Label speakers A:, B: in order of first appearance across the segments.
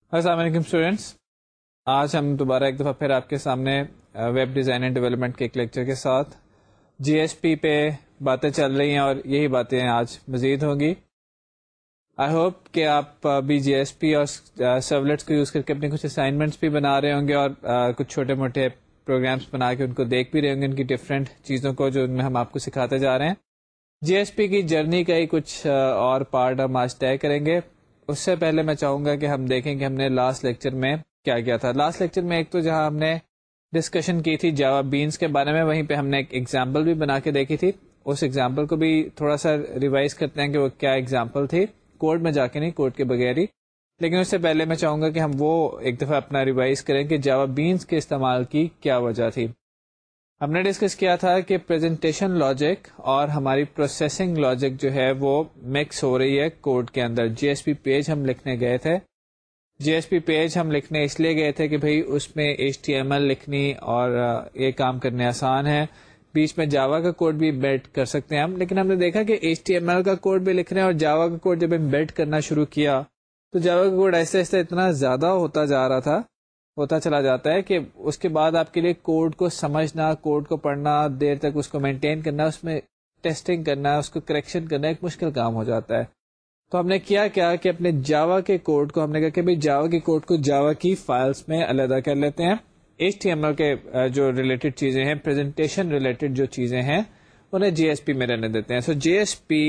A: السلام علیکم اسٹوڈینٹس، آج ہم دوبارہ ایک دفعہ پھر آپ کے سامنے ویب ڈیزائن اینڈ ڈیولپمنٹ کے ایک لیکچر کے ساتھ جی ایس پی پہ باتیں چل رہی ہیں اور یہی باتیں آج مزید ہوں گی. آئی ہوپ کہ آپ بھی جی ایس پی اور سرولیٹس کو یوز کر کے اپنے کچھ اسائنمنٹس بھی بنا رہے ہوں گے اور کچھ چھوٹے موٹے پروگرامس بنا کے ان کو دیکھ بھی رہے ہوں گے، ان کی ڈفرینٹ چیزوں کو جو ان میں ہم آپ کو سکھاتے جا رہے ہیں. جی ایس پی کی جرنی کا ہی کچھ اور پارٹ ہم آج طے کریں گے. اس سے پہلے میں چاہوں گا کہ ہم دیکھیں کہ ہم نے لاسٹ لیکچر میں کیا کیا تھا. لاسٹ لیکچر میں ایک تو جہاں ہم نے ڈسکشن کی تھی جاوا بینس کے بارے میں، وہیں پہ ہم نے ایک ایگزامپل بھی بنا کے دیکھی تھی. اس ایگزامپل کو بھی تھوڑا سا ریوائز کرتے ہیں کہ وہ کیا ایگزامپل تھی، کوڈ میں جا کے نہیں، کوڈ کے بغیر ہی. لیکن اس سے پہلے میں چاہوں گا کہ ہم وہ ایک دفعہ اپنا ریوائز کریں کہ جاوا بینس کے استعمال کی کیا وجہ تھی. ہم نے ڈسکس کیا تھا کہ پریزنٹیشن لاجک اور ہماری پروسیسنگ لاجک جو ہے وہ مکس ہو رہی ہے کوڈ کے اندر. جی ایس پی پیج ہم لکھنے گئے تھے، جی ایس پی پیج ہم لکھنے اس لیے گئے تھے کہ بھئی اس میں ایچ ٹی ایم ایل لکھنی اور یہ کام کرنے آسان ہے. بیچ میں جاوا کا کوڈ بھی ایمبیڈ کر سکتے ہیں ہم، لیکن ہم نے دیکھا کہ ایچ ٹی ایم ایل کا کوڈ بھی لکھ رہے ہیں اور جاوا کا کوڈ جب ایمبیڈ کرنا شروع کیا تو جاوا کا کوڈ ایسے ایسے اتنا زیادہ ہوتا چلا جاتا ہے کہ اس کے بعد آپ کے لیے کوڈ کو سمجھنا، کوڈ کو پڑھنا، دیر تک اس کو مینٹین کرنا، اس میں ٹیسٹنگ کرنا، اس کو کریکشن کرنا ایک مشکل کام ہو جاتا ہے. تو ہم نے کیا کہ اپنے جاوا کے کوڈ کو ہم نے کہا کہ جاوا کے کوڈ کو جاوا کی فائلز میں علیحدہ کر لیتے ہیں. ایچ ٹی ایم ایل کے جو ریلیٹڈ چیزیں ہیں، پریزنٹیشن ریلیٹڈ جو چیزیں ہیں، انہیں جی ایس پی میں رہنے دیتے ہیں. سو جی ایس پی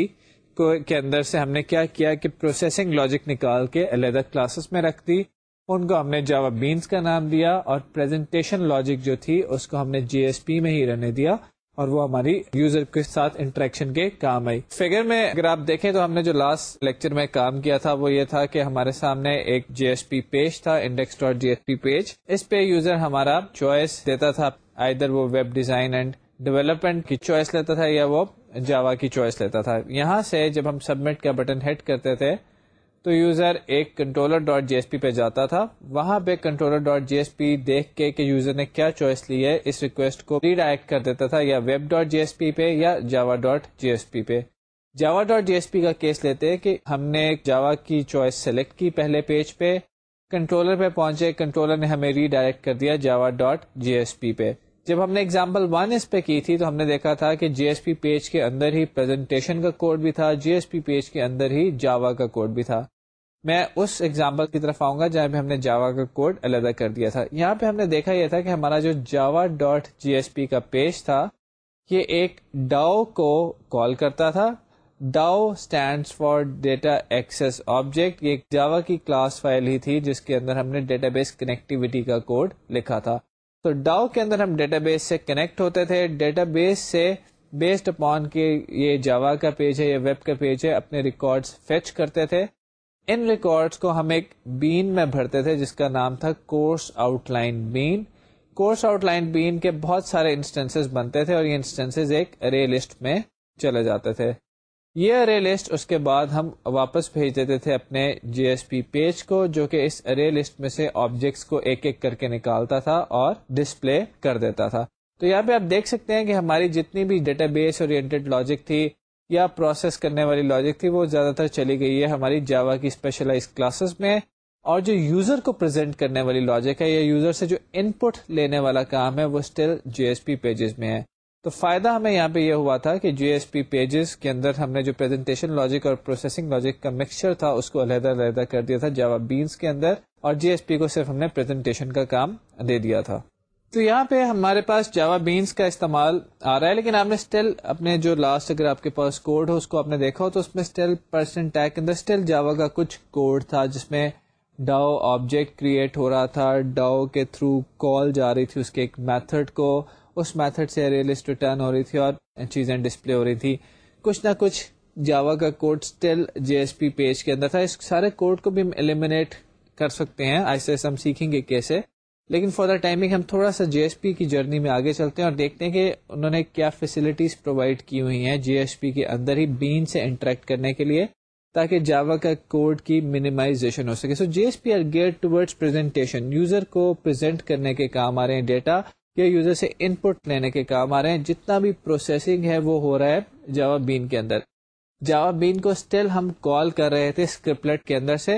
A: کے اندر سے ہم نے کیا کہ پروسیسنگ لاجک نکال کے علیحدہ کلاسز میں رکھ دی، ان کو ہم نے جاوا بینس کا نام دیا، اور پریزنٹیشن لاجک جو تھی اس کو ہم نے جی ایس پی میں ہی رہنے دیا اور وہ ہماری یوزر کے ساتھ انٹریکشن کے کام آئی. فگر میں اگر آپ دیکھیں تو ہم نے جو لاسٹ لیکچر میں کام کیا تھا وہ یہ تھا کہ ہمارے سامنے ایک جی ایس پی پیج تھا، انڈیکس ڈاٹ جی ایس پی پیج. اس پہ یوزر ہمارا چوائس دیتا تھا، آئیدر وہ ویب ڈیزائن اینڈ ڈیولپمنٹ کی چوائس لیتا تھا یا وہ جاوا کی چوائس لیتا تھا. یہاں سے جب ہم سبمٹ کا بٹن ہٹ کرتے تھے تو یوزر ایک کنٹرولر ڈاٹ جی ایس پی پہ جاتا تھا، وہاں پہ کنٹرولر ڈاٹ جی ایس پی دیکھ کے کہ یوزر نے کیا چوائس لی ہے، اس ریکویسٹ کو ری ڈائریکٹ کر دیتا تھا یا ویب ڈاٹ جی ایس پی پہ یا جاوا ڈاٹ جی ایس پی پہ. جاوا ڈاٹ جی ایس پی کا کیس لیتے کہ ہم نے جاوا کی چوائس سلیکٹ کی پہلے پیج پہ، کنٹرولر پہ پہنچے، کنٹرولر نے ہمیں ری ڈائریکٹ کر دیا جاوا ڈاٹ جی ایس پی پہ. جب ہم نے ایگزامپل 1 اس پہ کی تھی تو ہم نے دیکھا تھا کہ جی ایس پی پیج کے اندر ہی پریزنٹیشن کا کوڈ بھی تھا، جی ایس پی پیج کے اندر ہی جاوا کا کوڈ بھی تھا. میں اس ایگزامپل کی طرف آؤں گا جہاں پہ ہم نے جاوا کا کوڈ علیحدہ کر دیا تھا. یہاں پہ ہم نے دیکھا یہ تھا کہ ہمارا جو جاوا ڈاٹ جی ایس پی کا پیج تھا یہ ایک ڈاؤ کو کال کرتا تھا. DAO stands for data access object. یہ ایک جاوا کی کلاس فائل ہی تھی جس کے اندر ہم نے ڈیٹا بیس کنیکٹیوٹی کا کوڈ لکھا تھا. تو ڈاؤ کے اندر ہم ڈیٹا بیس سے کنیکٹ ہوتے تھے، ڈیٹا بیس سے بیسڈ اپون کے یہ جاوا کا پیج ہے یا ویب کا پیج ہے اپنے ریکارڈز فیچ کرتے تھے. ان ریکارڈز کو ہم ایک بین میں بھرتے تھے جس کا نام تھا course outline bean. Course outline bean کے بہت سارے انسٹنسز بنتے تھے اور یہ انسٹنسز ایک ارے لسٹ میں چلے جاتے تھے. یہ ارے لسٹ اس کے بعد ہم واپس بھیج دیتے تھے اپنے جی ایس پی پیج کو، جو کہ اس ارے لسٹ میں سے آبجیکٹس کو ایک ایک کر کے نکالتا تھا اور ڈسپلے کر دیتا تھا. تو یہاں پہ آپ دیکھ سکتے ہیں کہ ہماری جتنی بھی ڈیٹا بیس اورینٹڈ لاجک تھی یا پروسیس کرنے والی لاجک تھی وہ زیادہ تر چلی گئی ہے ہماری جاوا کی اسپیشلائز کلاسز میں، اور جو یوزر کو پریزنٹ کرنے والی لاجک ہے یا یوزر سے جو ان پٹ لینے والا کام ہے وہ still J S P pages میں ہے. تو فائدہ ہمیں یہاں پہ یہ ہوا تھا کہ جی ایس پی پیجز کے اندر ہم نے جو پریزنٹیشن لاجک اور پروسیسنگ لاجک کا مکسچر تھا اس کو علیحدہ کر دیا تھا جاوا بینس کے اندر، اور جی ایس پی کو صرف ہم نے پریزنٹیشن کا کام دے دیا تھا. تو یہاں پہ ہمارے پاس جاوا بینس کا استعمال آ رہا ہے، لیکن آپ نے اسٹل اپنے جو لاسٹ اگر آپ کے پاس کوڈ ہو اس کو آپ نے دیکھا ہو تو اس میں اسٹل پرسنٹ ٹیگ کے اندر اسٹل جاوا کا کچھ کوڈ تھا جس میں ڈاؤ آبجیکٹ کریٹ ہو رہا تھا، ڈاؤ کے تھرو کال جا رہی تھی اس کے ایک میتھڈ کو، اس میتھڈ سے ارے لسٹ ریٹرن ہو رہی تھی اور چیزیں ڈسپلے ہو رہی تھی. کچھ نہ کچھ جاوا کا code still J S P page کے اندر تھا. اس سارے کوڈ کو بھی ہم ایلیمینیٹ کر سکتے ہیں، ایسے ہم سیکھیں گے کیسے، لیکن فار دا ٹائمنگ ہم تھوڑا سا جی ایس پی کی جرنی میں آگے چلتے ہیں اور دیکھتے ہیں کہ انہوں نے کیا فیسلٹیز پرووائڈ کی ہوئی ہیں جی ایس پی کے اندر ہی بین سے انٹریکٹ کرنے کے لیے تاکہ جاوا کا کوڈ کی منیمائزیشن ہو سکے. So J S P are geared towards presentation, user کو پریزنٹ کرنے کے کام آ رہے ہیں ڈیٹا، یا یوزر سے ان پٹ لینے کے کام آ رہے ہیں. جتنا بھی پروسیسنگ ہے وہ ہو رہا ہے جاوا بین کے اندر. جاوا بین کو اسٹل ہم کال کر رہے تھے اسکرپلٹ کے اندر سے.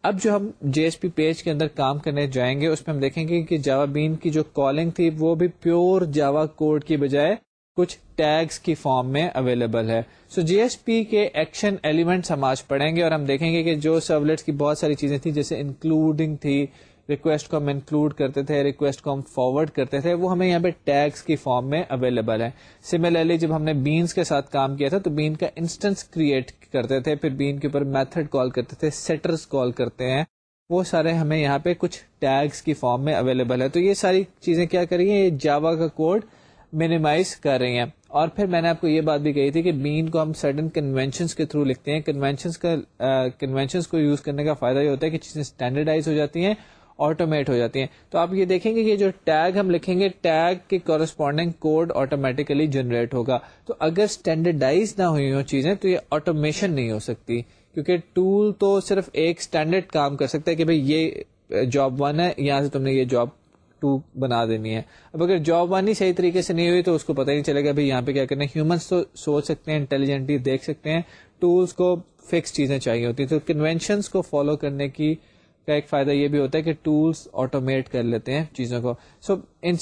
A: اب جو ہم JSP پیج کے اندر کام کرنے جائیں گے اس میں ہم دیکھیں گے کہ جاوا بین کی جو کالنگ تھی وہ بھی پیور جاوا کوڈ کی بجائے کچھ ٹیگز کی فارم میں اویلیبل ہے. سو JSP کے ایکشن ایلیمنٹس ہم آج پڑھیں گے اور ہم دیکھیں گے کہ جو سرولیٹس کی بہت ساری چیزیں تھیں جیسے انکلوڈنگ تھی, ریکویسٹ کو ہم انکلوڈ کرتے تھے, ریکویسٹ کو ہم فارورڈ کرتے تھے, وہ ہمیں یہاں پہ ٹیگز کی فارم میں اویلیبل ہے. سملرلی جب ہم نے بینس کے ساتھ کام کیا تھا تو بین کا انسٹنس کریٹ کرتے تھے, پھر بین کے اوپر میتھڈ کال کرتے تھے, سیٹرز کال کرتے ہیں, وہ سارے ہمیں یہاں پہ کچھ ٹیگز کی فارم میں اویلیبل ہے. تو یہ ساری چیزیں کیا کر رہی ہیں, یہ جاوا کا کوڈ منیمائز کر رہی ہیں. اور پھر میں نے آپ کو یہ بات بھی کہی تھی کہ بین کو ہم سرٹن کنونشنز کے تھرو لکھتے ہیں. کنونشنز کو یوز کرنے کا فائدہ یہ ہوتا ہے کہ چیزیں اسٹینڈرڈائز ہو جاتی ہیں, آٹومیٹ ہو جاتی ہیں. تو آپ یہ دیکھیں گے کہ جو ٹیگ ہم لکھیں گے ٹیگ کے کورسپونڈنگ کوڈ آٹومیٹیکلی جنریٹ ہوگا. تو اگر اسٹینڈرڈائز نہ ہوئی ہوں چیزیں تو یہ آٹومیشن نہیں ہو سکتی, کیونکہ ٹول تو صرف ایک اسٹینڈرڈ کام کر سکتا ہے کہ بھئی یہ جاب 1 ہے, یہاں سے تم نے یہ جاب 2 بنا دینی ہے. اب اگر جاب 1 ہی صحیح طریقے سے نہیں ہوئی تو اس کو پتہ ہی نہیں چلے گا بھئی یہاں پہ کیا کرنا ہے. ہیومنس تو سوچ سکتے ہیں, انٹیلیجنٹلی دیکھ سکتے ہیں, ٹولس کو فکس چیزیں چاہیے ہوتی ہیں. تو کنونشنس کو فالو کرنے کی کا ایک فائدہ یہ بھی ہوتا ہے کہ ٹولس آٹومیٹ کر لیتے ہیں چیزوں کو. سو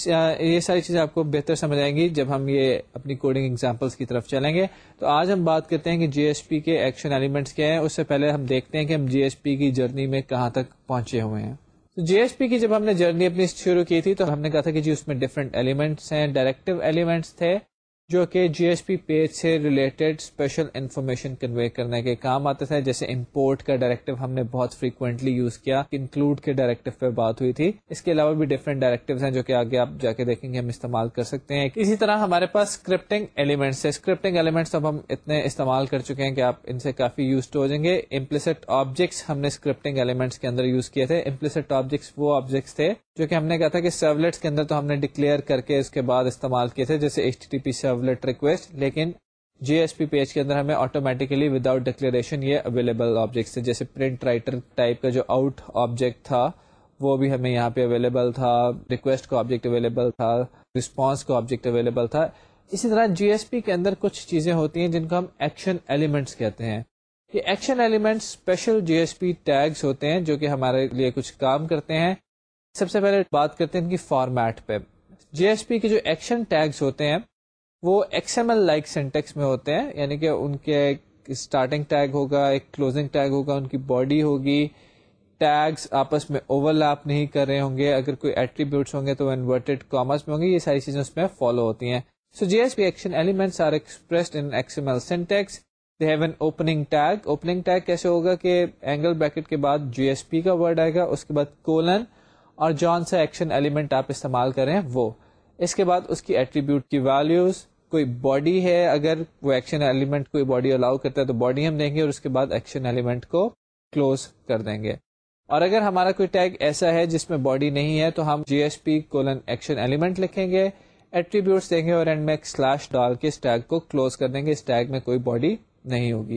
A: یہ ساری چیزیں آپ کو بہتر سمجھ آئیں گی جب ہم یہ اپنی کوڈنگ ایگزامپلس کی طرف چلیں گے. تو آج ہم بات کرتے ہیں کہ JSP کے ایکشن ایلیمنٹس کیا ہیں. اس سے پہلے ہم دیکھتے ہیں کہ ہم JSP کی جرنی میں کہاں تک پہنچے ہوئے ہیں. تو JSP کی جب ہم نے جرنی اپنی شروع کی تھی تو ہم نے کہا تھا کہ جی اس میں ڈفرینٹ ایلیمنٹس ہیں, ڈائریکٹو ایلیمنٹس تھے جو کہ JSP پیج سے ریلیٹڈ اسپیشل انفارمیشن کنوے کرنے کے کام آتے تھے. جیسے امپورٹ کا ڈائریکٹو ہم نے بہت فریکوینٹلی یوز کیا, انکلوڈ کے ڈائریکٹو پہ بات ہوئی تھی. اس کے علاوہ بھی ڈفرینٹ ڈائریکٹوز ہیں جو کہ آگے آپ جا کے دیکھیں گے ہم استعمال کر سکتے ہیں. اسی طرح ہمارے پاس اسکرپٹنگ ایلیمنٹس ہے. اسکرپٹنگ ایلیمنٹس اب ہم اتنے استعمال کر چکے ہیں کہ آپ ان سے کافی یوز ٹو ہو جائیں گے. امپلیسٹ آبجیکٹس ہم نے اسکرپٹنگ ایلیمنٹس کے اندر یوز کیے تھے. امپلیسٹ آبجیکٹس وہ آبجیکٹس تھے جو کہ ہم نے کہا تھا کہ سرولیٹس کے اندر تو ہم نے ڈکلیئر کر کے اس کے بعد استعمال کیے تھے, جیسے HTTP سرولیٹ ریکویسٹ. لیکن JSP پیج کے اندر ہمیں آٹومیٹیکلی وداؤٹ ڈکلیریشن یہ اویلیبل آبجیکٹس تھے. جیسے پرنٹ رائٹر ٹائپ کا جو آؤٹ آبجیکٹ تھا وہ بھی ہمیں یہاں پہ اویلیبل تھا, ریکویسٹ کا آبجیکٹ اویلیبل تھا, رسپانس کا آبجیکٹ اویلیبل تھا. اسی طرح JSP کے اندر کچھ چیزیں ہوتی ہیں جن کو ہم ایکشن ایلیمنٹس کہتے ہیں. یہ action elements special JSP tags ہوتے ہیں جو کہ ہمارے لیے کچھ کام کرتے ہیں. سب سے پہلے بات کرتے ہیں ان کی فارمیٹ پہ. JSP کے جو ایکشن ٹیگز ہوتے ہیں وہ XML لائک سینٹیکس میں ہوتے ہیں, یعنی کہ ان کے ایک اسٹارٹنگ ٹیگ ہوگا, ایک کلوزنگ ٹیگ ہوگا, ان کی باڈی ہوگی, ٹیگز آپس میں اوور لیپ نہیں کر رہے ہوں گے, اگر کوئی ایٹریبیوٹس ہوں گے تو انورٹڈ کاماز میں ہوں گے. یہ ساری چیزیں اس میں فالو ہوتی ہیں. So JSP action elements are expressed in XML syntax. They have an opening tag. Opening tag کیسے ہوگا کہ اینگل بریکٹ کے بعد JSP کا ورڈ آئے گا, اس کے بعد کولن اور جون سا ایکشن ایلیمنٹ آپ استعمال کریں وہ, اس کے بعد اس کی ایٹریبیوٹ کی ویلیوز, کوئی باڈی ہے اگر وہ ایکشن ایلیمنٹ کوئی باڈی الاؤ کرتا ہے تو باڈی ہم دیں گے, اور اس کے بعد ایکشن ایلیمنٹ کو کلوز کر دیں گے. اور اگر ہمارا کوئی ٹیگ ایسا ہے جس میں باڈی نہیں ہے تو ہم JSP کولن ایکشن ایلیمنٹ لکھیں گے, ایٹریبیوٹس دیں گے اور اینڈ میں ایک سلیش ڈال کے اس ٹیگ کو کلوز کر دیں گے. اس ٹیگ میں کوئی باڈی نہیں ہوگی.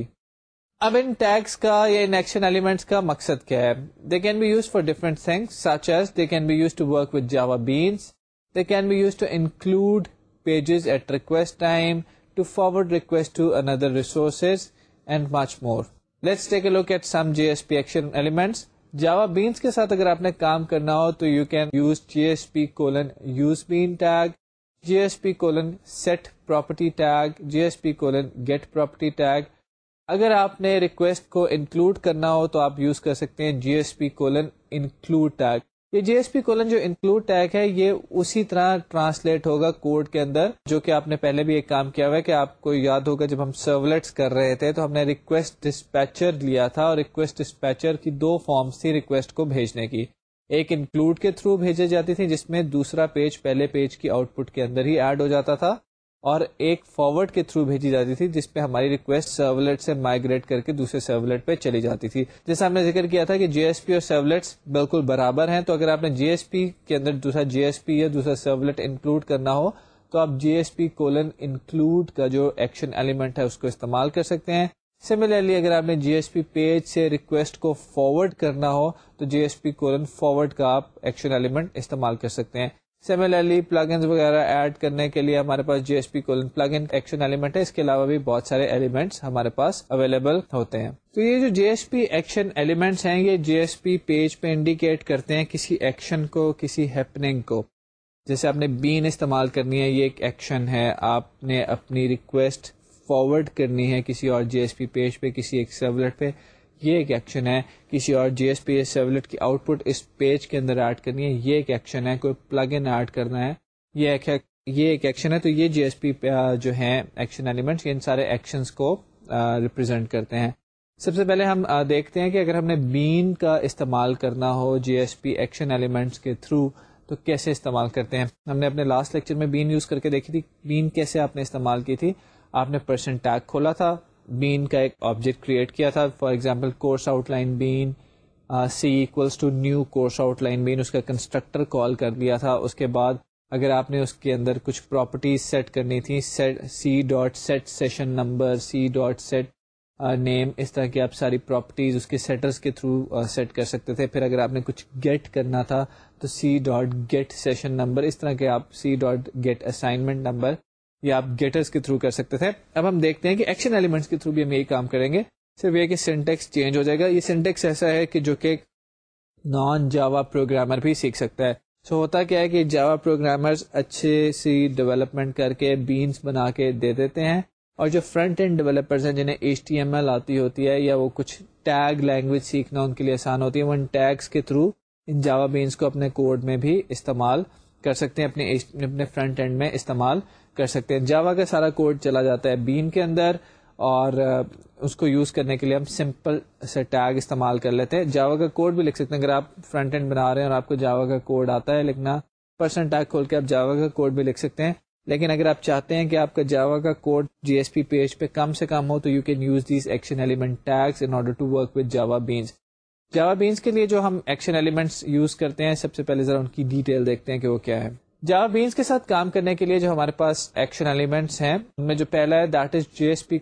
A: اب ان ٹیگس کا یا ان ایکشن ایلیمنٹس کا مقصد کیا ہے؟ They can be use for different things such as they can be use to work with Java beans, they can be use to include pages at request time, to forward request to another resources and much more. Let's take a look at some JSP action elements. Java Beans کے ساتھ اگر آپ نے کام کرنا ہو تو you can use JSP useBean tag, JSP set property tag, JSP get property tag. اگر آپ نے ریکویسٹ کو انکلوڈ کرنا ہو تو آپ یوز کر سکتے ہیں JSP include tag. یہ JSP جو انکلوڈ ٹیگ ہے یہ اسی طرح ٹرانسلیٹ ہوگا کوڈ کے اندر جو کہ آپ نے پہلے بھی ایک کام کیا ہوا ہے کہ آپ کو یاد ہوگا جب ہم سرولیٹس کر رہے تھے تو ہم نے ریکویسٹ ڈسپیچر لیا تھا, اور ریکویسٹ ڈسپیچر کی 2 فارمز تھی ریکویسٹ کو بھیجنے کی. ایک انکلوڈ کے تھرو بھیجی جاتی تھی جس میں دوسرا پیج پہلے پیج کی آؤٹ پٹ کے اندر ہی ایڈ ہو جاتا تھا, اور ایک فارورڈ کے تھرو بھیجی جاتی تھی جس پہ ہماری ریکویسٹ سرولیٹ سے مائگریٹ کر کے دوسرے سرولیٹ پہ چلی جاتی تھی. جیسا ہم نے ذکر کیا تھا کہ JSP اور سرولیٹس بالکل برابر ہیں, تو اگر آپ نے JSP کے اندر دوسرا JSP یا دوسرا سرولیٹ انکلوڈ کرنا ہو تو آپ JSP include کا جو ایکشن ایلیمنٹ ہے اس کو استعمال کر سکتے ہیں. سملرلی اگر آپ نے JSP پیج سے ریکویسٹ کو فارورڈ کرنا ہو تو JSP forward کا آپ ایکشن ایلیمنٹ استعمال کر سکتے ہیں. سملرلی پلگنز وغیرہ ایڈ کرنے کے لیے ہمارے پاس JSP پلگن ایکشن ایلیمنٹ ہے. اس کے علاوہ بھی بہت سارے ایلیمنٹس ہمارے پاس اویلیبل ہوتے ہیں. تو یہ جو JSP ایکشن ایلیمنٹس ہیں یہ JSP پیج پہ انڈیکیٹ کرتے ہیں کسی ایکشن کو, کسی ہیپننگ کو. جیسے آپ نے بین استعمال کرنی ہے, یہ ایک ایکشن ہے. آپ نے اپنی ریکویسٹ فارورڈ کرنی ہے کسی اور JSP پیج پہ, کسی ایک سرولیٹ پہ, یہ ایک ایکشن ہے. کسی اور JSP سرولیٹ کی آؤٹ پٹ اس پیج کے اندر ایڈ کرنی ہے, یہ ایک ایکشن ہے. کوئی پلگ ان ایڈ کرنا ہے, یہ ایک ایکشن ہے. تو یہ JSP جو ہیں ایکشن ایلیمنٹس, ان سارے ایکشنز کو ریپرزینٹ کرتے ہیں. سب سے پہلے ہم دیکھتے ہیں کہ اگر ہم نے بین کا استعمال کرنا ہو JSP ایکشن ایلیمنٹس کے تھرو تو کیسے استعمال کرتے ہیں. ہم نے اپنے لاسٹ لیکچر میں بین یوز کر کے دیکھی تھی. بین کیسے آپ نے استعمال کی تھی, آپ نے پرسنٹ ٹیگ کھولا تھا, بین کا ایک آبجیکٹ کریٹ کیا تھا. For example course outline bean C equals to new course outline bean, اس کا کنسٹرکٹر کال کر دیا تھا. اس کے بعد اگر آپ نے اس کے اندر کچھ پراپرٹیز سیٹ کرنی تھی, C dot set session number, C dot set name, اس طرح کی آپ ساری پراپرٹیز اس کے سیٹرز کے تھرو سیٹ کر سکتے تھے. پھر اگر آپ نے کچھ گیٹ کرنا تھا تو C dot get session number, اس طرح کے آپ C dot get assignment number یا آپ گیٹرز کے تھرو کر سکتے تھے. اب ہم دیکھتے ہیں کہ ایکشن ایلیمنٹس کے تھرو بھی ہم یہی کام کریں گے, صرف یہ کہ سینٹیکس چینج ہو جائے گا. یہ سینٹیکس ایسا ہے کہ جو کہ نان جاوا پروگرامر بھی سیکھ سکتا ہے. سو ہوتا کیا ہے کہ جاوا پروگرامرز اچھے سی ڈیولپمنٹ کر کے بینس بنا کے دے دیتے ہیں, اور جو فرنٹ اینڈ ڈیولپرز ہیں جنہیں HTML آتی ہوتی ہے یا وہ کچھ ٹیگ لینگویج سیکھنا ان کے لیے آسان ہوتی ہے, وہ ان ٹیگس کے تھرو ان جاوا بینس کو اپنے کوڈ میں بھی استعمال کر سکتے ہیں, اپنے فرنٹ اینڈ میں استعمال کر سکتے ہیں. جاوا کا سارا کوڈ چلا جاتا ہے بین کے اندر, اور اس کو یوز کرنے کے لیے ہم سمپل سے ٹیگ استعمال کر لیتے ہیں. جاوا کا کوڈ بھی لکھ سکتے ہیں. اگر آپ فرنٹ اینڈ بنا رہے ہیں اور آپ کو جاوا کا کوڈ آتا ہے لکھنا, پرسنٹ ٹیگ کھول کے آپ جاوا کا کوڈ بھی لکھ سکتے ہیں. لیکن اگر آپ چاہتے ہیں کہ آپ کا جاوا کا کوڈ JSP پیج پہ کم سے کم ہو تو you can use these action element tags in order to work with Java beans. Java beans کے لیے جو ہم ایکشن ایلیمنٹس یوز کرتے ہیں, سب سے پہلے ذرا ان کی ڈیٹیل دیکھتے ہیں کہ وہ کیا ہے. جاوا بینس کے ساتھ کام کرنے کے لیے جو ہمارے پاس ایکشن ایلیمنٹس ہیں ان میں جو پہلا ہے that is JSP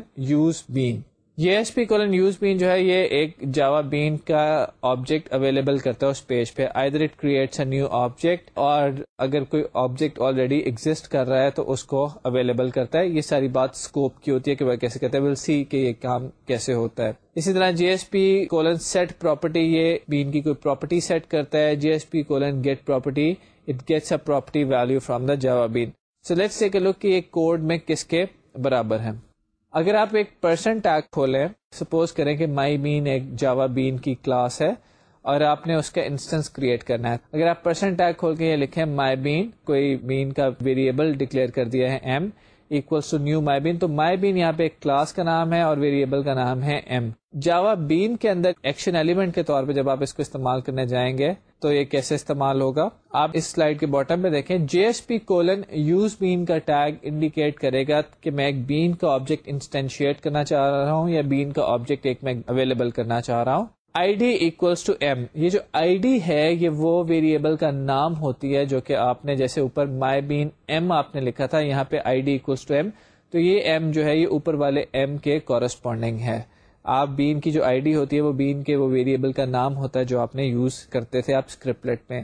A: use bean. JSP use bean جو ہے یہ ایک جاوا بین کا آبجیکٹ اویلیبل کرتا ہے اس پیج پہ. either it creates a new object, اور اگر کوئی آبجیکٹ آلریڈی ایگزسٹ کر رہا ہے تو اس کو اویلیبل کرتا ہے. یہ ساری بات اسکوپ کی ہوتی ہے کہ وہ کیسے کرتا ہے. we'll see کہ یہ کام کیسے ہوتا ہے. اسی طرح JSP set property, یہ بین کی کوئی پراپرٹی سیٹ کرتا ہے. JSP get property, it gets a property value from the java bean. So let's take a look کہ یہ کوڈ میں کس کے برابر ہے. اگر آپ ایک پرسنٹ ٹیگ کھولیں, سپوز کریں کہ مائی بین ایک جاوا بین کی کلاس ہے اور آپ نے اس کا انسٹنس کریٹ کرنا ہے. اگر آپ پرسنٹ ٹیگ کھول کے یہ لکھیں مائی بین, کوئی بین کا ویریبل ڈکلیئر کر دیا ہے m equals to new my bean, تو my bean یہاں پہ ایک کلاس کا نام ہے اور ویریبل کا نام ہے m. جاوا بین کے اندر ایکشن ایلیمنٹ کے طور پہ جب آپ اس کو استعمال کرنے جائیں گے تو یہ کیسے استعمال ہوگا, آپ اس سلائڈ کے باٹم میں دیکھیں JSP use bean کا ٹیگ انڈیکیٹ کرے گا کہ میں ایک بین کا آبجیکٹ انسٹینشیٹ کرنا چاہ رہا ہوں یا بین کا آبجیکٹ ایک میں اویلیبل کرنا چاہ رہا ہوں. ID equals to m, یہ جو ID ہے یہ وہ ویریبل کا نام ہوتی ہے جو کہ آپ نے جیسے اوپر my bean m آپ نے لکھا تھا, یہاں پہ ID equals to m, تو یہ m جو ہے یہ اوپر والے m کے کورسپونڈنگ ہے. آپ بین کی جو ID ہوتی ہے وہ بین کے وہ ویریبل کا نام ہوتا ہے جو آپ نے یوز کرتے تھے آپ اسکرپٹلیٹ میں.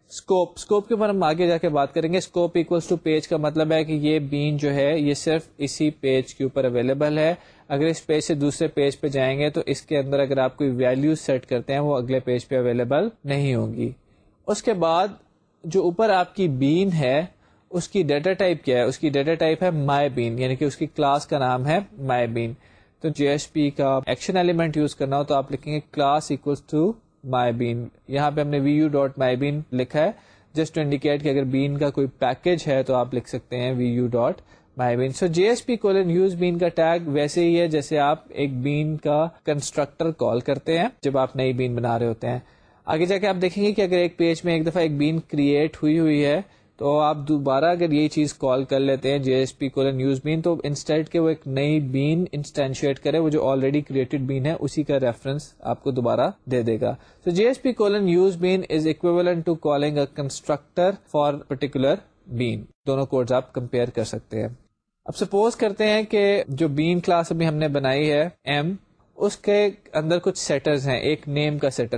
A: اسکوپ کے اوپر ہم آگے جا کے بات کریں گے. اسکوپ equals to پیج کا مطلب ہے کہ یہ بین جو ہے یہ صرف اسی پیج کے اوپر اویلیبل ہے. اگر اس پیج سے دوسرے پیج پہ جائیں گے تو اس کے اندر اگر آپ کوئی ویلیو سیٹ کرتے ہیں وہ اگلے پیج پہ اویلیبل نہیں ہوگی. اس کے بعد جو اوپر آپ کی بین ہے اس کی ڈیٹا ٹائپ کیا ہے, اس کی ڈیٹا ٹائپ ہے مائی بین, یعنی کہ اس کی کلاس کا نام ہے مائی بین. تو JSP کا ایکشن ایلیمنٹ یوز کرنا ہو تو آپ لکھیں گے class equals to my bean. یہاں پہ ہم نے vu.mybean لکھا ہے جسٹ ٹو انڈیکیٹ کہ اگر بین کا کوئی پیکج ہے تو آپ لکھ سکتے ہیں vu.mybean. So JSP use bean کا ٹیگ ویسے ہی ہے جیسے آپ ایک بین کا کنسٹرکٹر کال کرتے ہیں جب آپ نئی بین بنا رہے ہوتے ہیں. آگے جا کے آپ دیکھیں گے کہ اگر ایک پیج میں ایک دفعہ ایک بین کریٹ ہوئی ہے تو آپ دوبارہ اگر یہ چیز کال کر لیتے ہیں JSP use bean, تو انسٹیڈ کہ وہ ایک نئی بین انسٹینشیٹ کرے, وہ جو آلریڈی کریٹڈ بین ہے اسی کا ریفرنس آپ کو دوبارہ دے دے گا. So JSP use bean is equivalent to calling a constructor for particular bean. دونوں کوڈز آپ کمپیئر کر سکتے ہیں. اب سپوز کرتے ہیں کہ جو بین کلاس ابھی ہم نے بنائی ہے m, اس کے اندر کچھ سیٹرز ہیں, ایک نیم کا سیٹر ہے.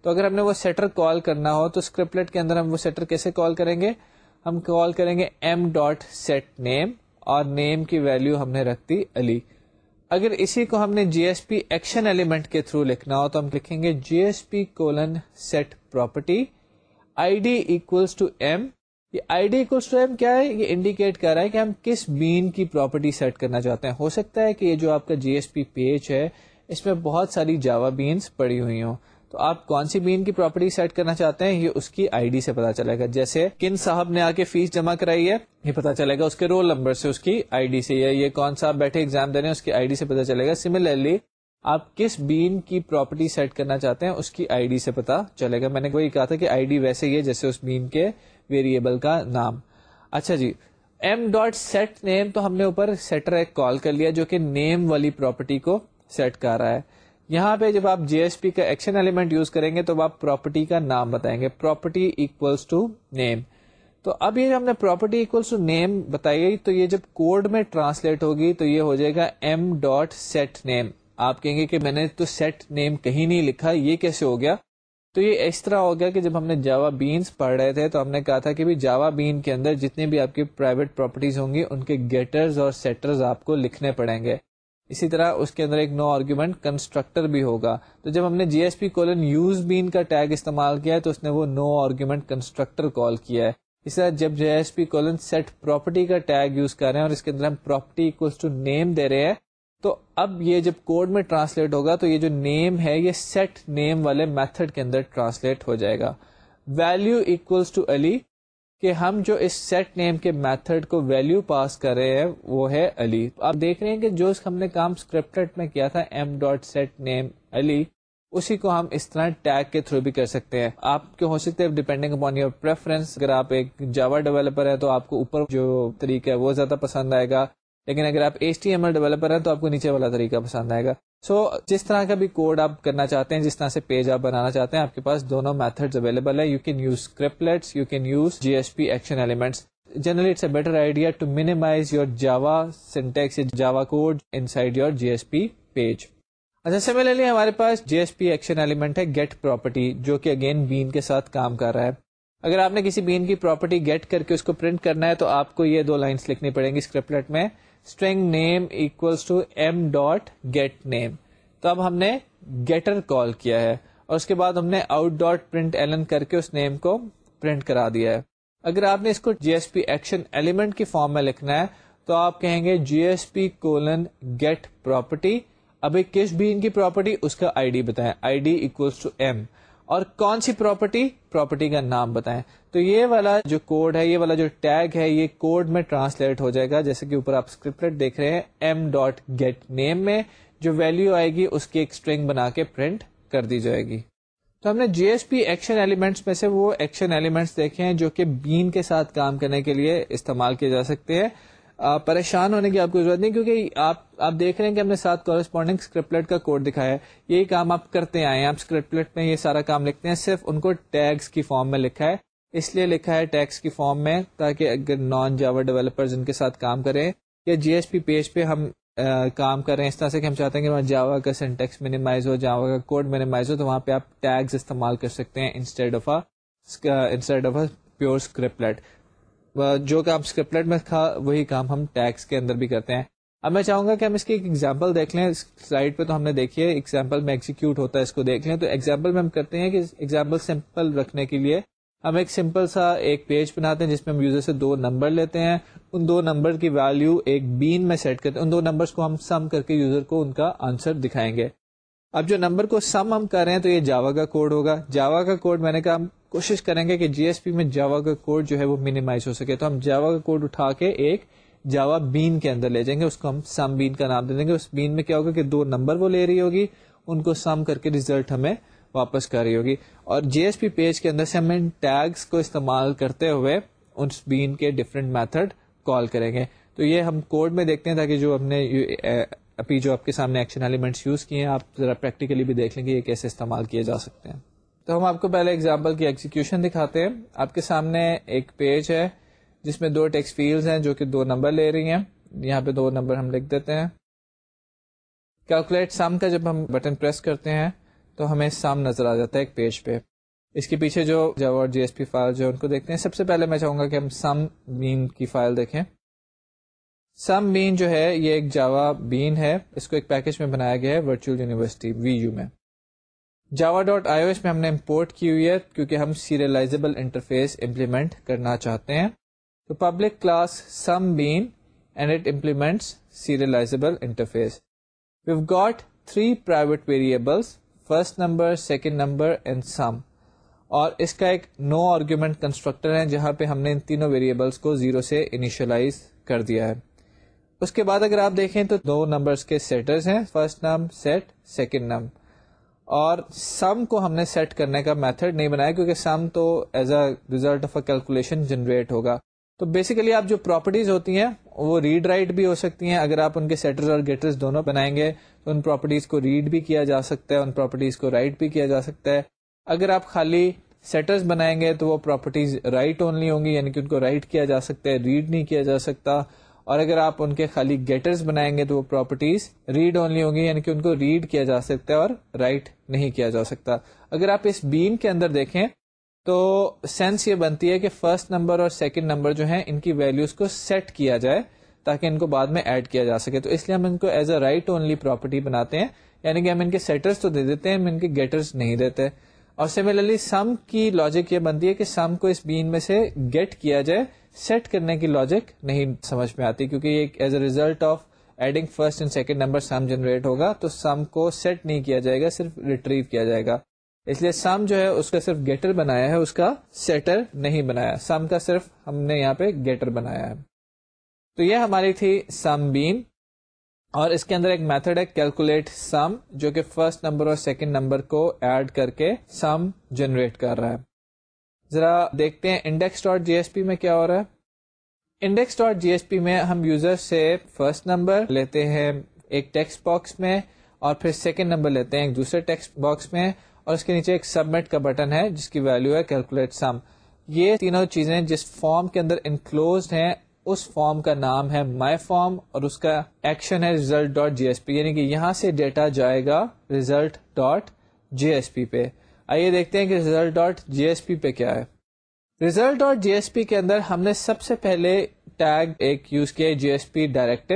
A: تو اگر ہم نے وہ سیٹر کال کرنا ہو تو اسکرپٹلیٹ کے اندر ہم وہ سیٹر کیسے کال کریں گے؟ ہم کال کریں گے ایم ڈاٹ سیٹ نیم اور نیم کی ویلو ہم نے رکھ دی علی. اگر اسی کو ہم نے J S P action element کے تھرو لکھنا ہو تو ہم لکھیں گے J S P colon set property I D equals to M. یہ I D equals to M کیا ہے؟ یہ انڈیکیٹ کر رہا ہے کہ ہم کس بین کی پراپرٹی سیٹ کرنا چاہتے ہیں. ہو سکتا ہے کہ یہ جو آپ کا جی ایس پی پیج ہے اس میں بہت ساری جاوا بینس پڑی ہوئی ہوں, تو آپ کون سی بین کی پراپرٹی سیٹ کرنا چاہتے ہیں یہ اس کی آئی ڈی سے پتا چلے گا. جیسے کن صاحب نے آ کے فیس جمع کرائی ہے یہ پتا چلے گا اس کے رول نمبر سے, اس کی آئی ڈی سے, یا یہ کون صاحب بیٹھے ایگزام دے رہے ہیں اس کی آئی ڈی سے پتا چلے گا. سملرلی آپ کس بین کی پراپرٹی سیٹ کرنا چاہتے ہیں اس کی آئی ڈی سے پتا چلے گا. میں نے وہی کہا تھا کہ آئی ڈی ویسے ہی ہے جیسے اس بین کے ویریبل کا نام. اچھا جی, ایم ڈاٹ سیٹ نیم تو ہم نے اوپر سیٹر ایک کال کر لیا جو کہ نیم والی پراپرٹی کو سیٹ کر رہا ہے. یہاں پہ جب آپ جی ایس پی کا ایکشن ایلیمنٹ یوز کریں گے تو آپ پراپرٹی کا نام بتائیں گے, پراپرٹی اکولس ٹو نیم. تو اب یہ ہم نے پراپرٹی اکولس ٹو نیم بتائی گئی, تو یہ جب کوڈ میں ٹرانسلیٹ ہوگی تو یہ ہو جائے گا ایم ڈاٹ سیٹ نیم. آپ کہیں گے کہ میں نے تو سیٹ نیم کہیں نہیں لکھا, یہ کیسے ہو گیا؟ تو یہ اس طرح ہو گیا کہ جب ہم نے جاوا بینس پڑھ رہے تھے تو ہم نے کہا تھا کہ جاوا بین کے اندر جتنے بھی آپ کی پرائیویٹ پراپرٹیز ہوں گی ان کے گیٹرز اور سیٹرز آپ کو لکھنے پڑیں گے. اسی طرح اس کے اندر ایک نو آرگیومنٹ کنسٹرکٹر بھی ہوگا. تو جب ہم نے J S P colon use bean کا ٹیگ استعمال کیا ہے تو اس نے وہ نو آرگیومنٹ کنسٹرکٹر کال کیا ہے. اس طرح جب J S P colon set property کا ٹیگ یوز کر رہے ہیں اور اس کے اندر ہم پراپرٹی اکولس ٹو نیم دے رہے ہیں, تو اب یہ جب کوڈ میں ٹرانسلیٹ ہوگا تو یہ جو نیم ہے یہ سیٹ نیم والے میتھڈ کے اندر ٹرانسلیٹ ہو جائے گا. ویلو اکولس ٹو علی, کہ ہم جو اس سیٹ نیم کے میتھڈ کو ویلو پاس کر رہے ہیں وہ ہے علی. آپ دیکھ رہے ہیں کہ جو ہم نے کام اسکرپٹڈ میں کیا تھا M dot set name Ali, اسی کو ہم اس طرح ٹیگ کے تھرو بھی کر سکتے ہیں. آپ کے ہو سکتے ہیں ڈیپینڈنگ اپون یور پریفرنس. اگر آپ ایک جاوا ڈیولپر ہے تو آپ کو اوپر جو طریقہ ہے وہ زیادہ پسند آئے گا, لیکن اگر آپ H T M L developer ہیں تو آپ کو نیچے والا طریقہ پسند آئے گا. جس طرح کا بھی کوڈ آپ کرنا چاہتے ہیں, جس طرح سے پیج آپ بنانا چاہتے ہیں, آپ کے پاس دونوں میتھڈز اویلیبل ہے. You can use scriptlets, you can use J S P action elements. Generally it's a better idea to minimize your Java syntax, Java code inside your J S P page. اچھا, similarly ہمارے پاس J S P action element ہے get property, جو کہ again بین کے ساتھ کام کر رہا ہے. اگر آپ نے کسی بین کی پراپرٹی گیٹ کر کے اس کو پرنٹ کرنا ہے تو آپ کو یہ دو لائنس لکھنی پڑیں گی اسکرپٹلیٹ میں, string name equals to m dot get name. تو اب ہم نے گیٹر کال کیا ہے اور اس کے بعد ہم نے آؤٹ ڈاٹ پرنٹ ایلن کر کے اس نیم کو پرنٹ کرا دیا ہے. اگر آپ نے اس کو J S P action element کی فارم میں لکھنا ہے تو آپ کہیں گے J S P colon get property. ابھی کس بھی ان کی پراپرٹی اس کا آئی ڈی بتائیں, I D equals to M, اور کون سی پراپرٹی کا نام بتائیں. تو یہ والا جو کوڈ ہے, یہ والا جو ٹیگ ہے, یہ کوڈ میں ٹرانسلیٹ ہو جائے گا جیسے کہ اوپر آپ اسکرپٹلیٹ دیکھ رہے ہیں ایم ڈاٹ گیٹ نیم میں جو ویلو آئے گی اس کی ایک اسٹرنگ بنا کے پرنٹ کر دی جائے گی. تو ہم نے J S P action elements میں سے وہ ایکشن ایلیمنٹس دیکھے ہیں جو کہ بین کے ساتھ کام کرنے کے لیے استعمال کیے جا سکتے ہیں. پریشان ہونے کی آپ کو ضرورت نہیں, کیونکہ آپ دیکھ رہے ہیں کہ ہم نے ساتھ کورسپونڈنگ اسکرپٹلیٹ کا کوڈ دکھایا ہے. یہی کام آپ کرتے آئے ہیں, آپ اسکرپٹلیٹ میں یہ سارا کام لکھتے ہیں, صرف ان کو ٹیگس کی فارم میں لکھا ہے. اس لیے لکھا ہے ٹیگس کی فارم میں تاکہ اگر نان جاوا ڈیولپرز ان کے ساتھ کام کریں یا جی ایس پی پیج پہ ہم کام کر رہے ہیں اس طرح سے کہ ہم چاہتے ہیں کہ وہاں جاوا کا سینٹیکس منیمائز ہو, جاوا کا کوڈ منیمائز ہو, تو وہاں پہ آپ ٹیگز استعمال کر سکتے ہیں instead of a pure scriptlet. جو کام اسکرپٹلیٹ میں تھا وہی کام ہم ٹیگس کے اندر بھی کرتے ہیں. اب میں چاہوں گا کہ ہم اس کی ایک ایگزامپل دیکھ لیں. سلائڈ پہ تو ہم نے دیکھی ہے, ایگزامپل میں ایگزیکیوٹ ہوتا ہے, اس کو دیکھ لیں. تو ایگزامپل میں ہم کرتے ہیں کہ ایگزامپل سمپل رکھنے کے لیے ہم ایک سمپل سا ایک پیج بناتے ہیں جس میں ہم یوزر سے 2 نمبر لیتے ہیں, ان 2 نمبر کی ویلیو ایک بین میں سیٹ کرتے ہیں, ان 2 نمبرز کو ہم سم کر کے یوزر کو ان کا آنسر دکھائیں گے. اب جو نمبر کو سم ہم کر رہے ہیں تو یہ جاوا کا کوڈ ہوگا. جاوا کا کوڈ میں نے کہا ہم کوشش کریں گے کہ جی ایس پی میں جاوا کا کوڈ جو ہے وہ منیمائز ہو سکے, تو ہم جاوا کا کوڈ اٹھا کے ایک جاوا بین کے اندر لے جائیں گے, اس کو ہم سم بین کا نام دے دیں گے. اس بین میں کیا ہوگا کہ 2 نمبر وہ لے رہی ہوگی, ان کو سم کر کے ریزلٹ ہمیں واپس کر رہی ہوگی. اور جی ایس پی پیج کے اندر سے ہم ان ٹیگس کو استعمال کرتے ہوئے اس بین کے ڈفرینٹ میتھڈ کال کریں گے. تو یہ ہم کوڈ میں دیکھتے ہیں تاکہ جو ہم نے ابھی جو آپ کے سامنے ایکشن ایلیمنٹس یوز کیے ہیں آپ ذرا پریکٹیکلی بھی دیکھ لیں گے یہ کیسے استعمال کیے جا سکتے ہیں. تو ہم آپ کو پہلے ایگزامپل کی ایگزیکیوشن دکھاتے ہیں. آپ کے سامنے ایک پیج ہے جس میں 2 ٹیکسٹ فیلڈز ہیں جو کہ 2 نمبر لے رہی ہیں. یہاں پہ 2 نمبر ہم لکھ دیتے ہیں. کیلکولیٹ سم کا جب ہم بٹن پریس کرتے ہیں تو ہمیں سم نظر آ جاتا ہے ایک پیج پہ. اس کے پیچھے جو جاوا اور جی ایس پی فائل جو ان کو دیکھتے ہیں. سب سے پہلے میں چاہوں گا کہ ہم سم بین کی فائل دیکھیں. سم بین جو ہے یہ ایک جاوا بین ہے, اس کو ایک پیکج میں بنایا گیا ہے ورچوئل یونیورسٹی VU میں. java.io میں ہم نے امپورٹ کی ہوئی ہے کیونکہ ہم سیریلائزیبل انٹرفیس امپلیمنٹ کرنا چاہتے ہیں. تو public class sum bean and it implements serializable interface. We've got 3 private variables, first number, second number and sum. اور اس کا ایک نو آرگیومنٹ کنسٹرکٹر ہے جہاں پہ ہم نے ان تینوں ویریبلس کو 0 سے انیشلائز کر دیا ہے. اس کے بعد اگر آپ دیکھیں تو 2 نمبرز کے سیٹرز ہیں, فرسٹ نم سیٹ, سیکنڈ نم. اور سم کو ہم نے سیٹ کرنے کا میتھڈ نہیں بنایا کیونکہ سم تو as a result of a calculation generate ہوگا. تو بیسیکلی آپ جو پراپرٹیز ہوتی ہیں وہ ریڈ رائٹ بھی ہو سکتی ہیں. اگر آپ ان کے سیٹرز اور گیٹرز دونوں بنائیں گے تو ان پراپرٹیز کو ریڈ بھی کیا جا سکتا ہے, ان پراپرٹیز کو رائٹ بھی کیا جا سکتا ہے. اگر آپ خالی سیٹرز بنائیں گے تو وہ پراپرٹیز رائٹ اونلی ہوں گی, یعنی کہ ان کو رائٹ کیا جا سکتا ہے, ریڈ نہیں کیا جا سکتا. اور اگر آپ ان کے خالی گیٹرز بنائیں گے تو وہ پراپرٹیز ریڈ اونلی ہوں گی, یعنی کہ ان کو ریڈ کیا جا سکتا ہے اور رائٹ نہیں کیا جا سکتا. اگر آپ اس بین کے اندر دیکھیں تو سینس یہ بنتی ہے کہ فرسٹ نمبر اور سیکنڈ نمبر جو ہیں ان کی ویلیوز کو سیٹ کیا جائے تاکہ ان کو بعد میں ایڈ کیا جا سکے. تو اس لیے ہم ان کو as a write only property بناتے ہیں, یعنی کہ ہم ان کے سیٹرز تو دے دیتے ہیں, ہم ان کے گیٹرز نہیں دیتے. اور سملرلی سم کی لاجک یہ بنتی ہے کہ سم کو اس بین میں سے گیٹ کیا جائے, سیٹ کرنے کی لاجک نہیں سمجھ میں آتی کیونکہ یہ as a result of adding first and second number sum generate ہوگا, تو سم کو سیٹ نہیں کیا جائے گا, صرف ریٹریو کیا جائے گا. اس لیے سم جو ہے اس کا صرف گیٹر بنایا ہے, اس کا سیٹر نہیں بنایا. سم کا صرف ہم نے یہاں پہ گیٹر بنایا ہے. تو یہ ہماری تھی سم بین, اور اس کے اندر ایک میتھڈ ہے کیلکولیٹ سم جو کہ فرسٹ نمبر اور سیکنڈ نمبر کو ایڈ کر کے سم جنریٹ کر رہا ہے. ذرا دیکھتے ہیں index.jsp میں کیا ہو رہا ہے. index.jsp میں ہم یوزر سے فرسٹ نمبر لیتے ہیں ایک ٹیکسٹ باکس میں, اور پھر سیکنڈ نمبر لیتے ہیں ایک دوسرے ٹیکسٹ باکس میں, اور اس کے نیچے ایک سبمٹ کا بٹن ہے جس کی ویلیو ہے کیلکولیٹ سم. یہ تینوں چیزیں جس فارم کے اندر انکلوزڈ ہیں اس فارم کا نام ہے مائی فارم, اور اس کا ایکشن ہے result.jsp, یعنی کہ یہاں سے ڈیٹا جائے گا result.jsp پہ. آئیے دیکھتے ہیں کہ result.jsp پہ کیا ہے. result.jsp کے اندر ہم نے سب سے پہلے ٹیگ ایک یوز کیا JSP directive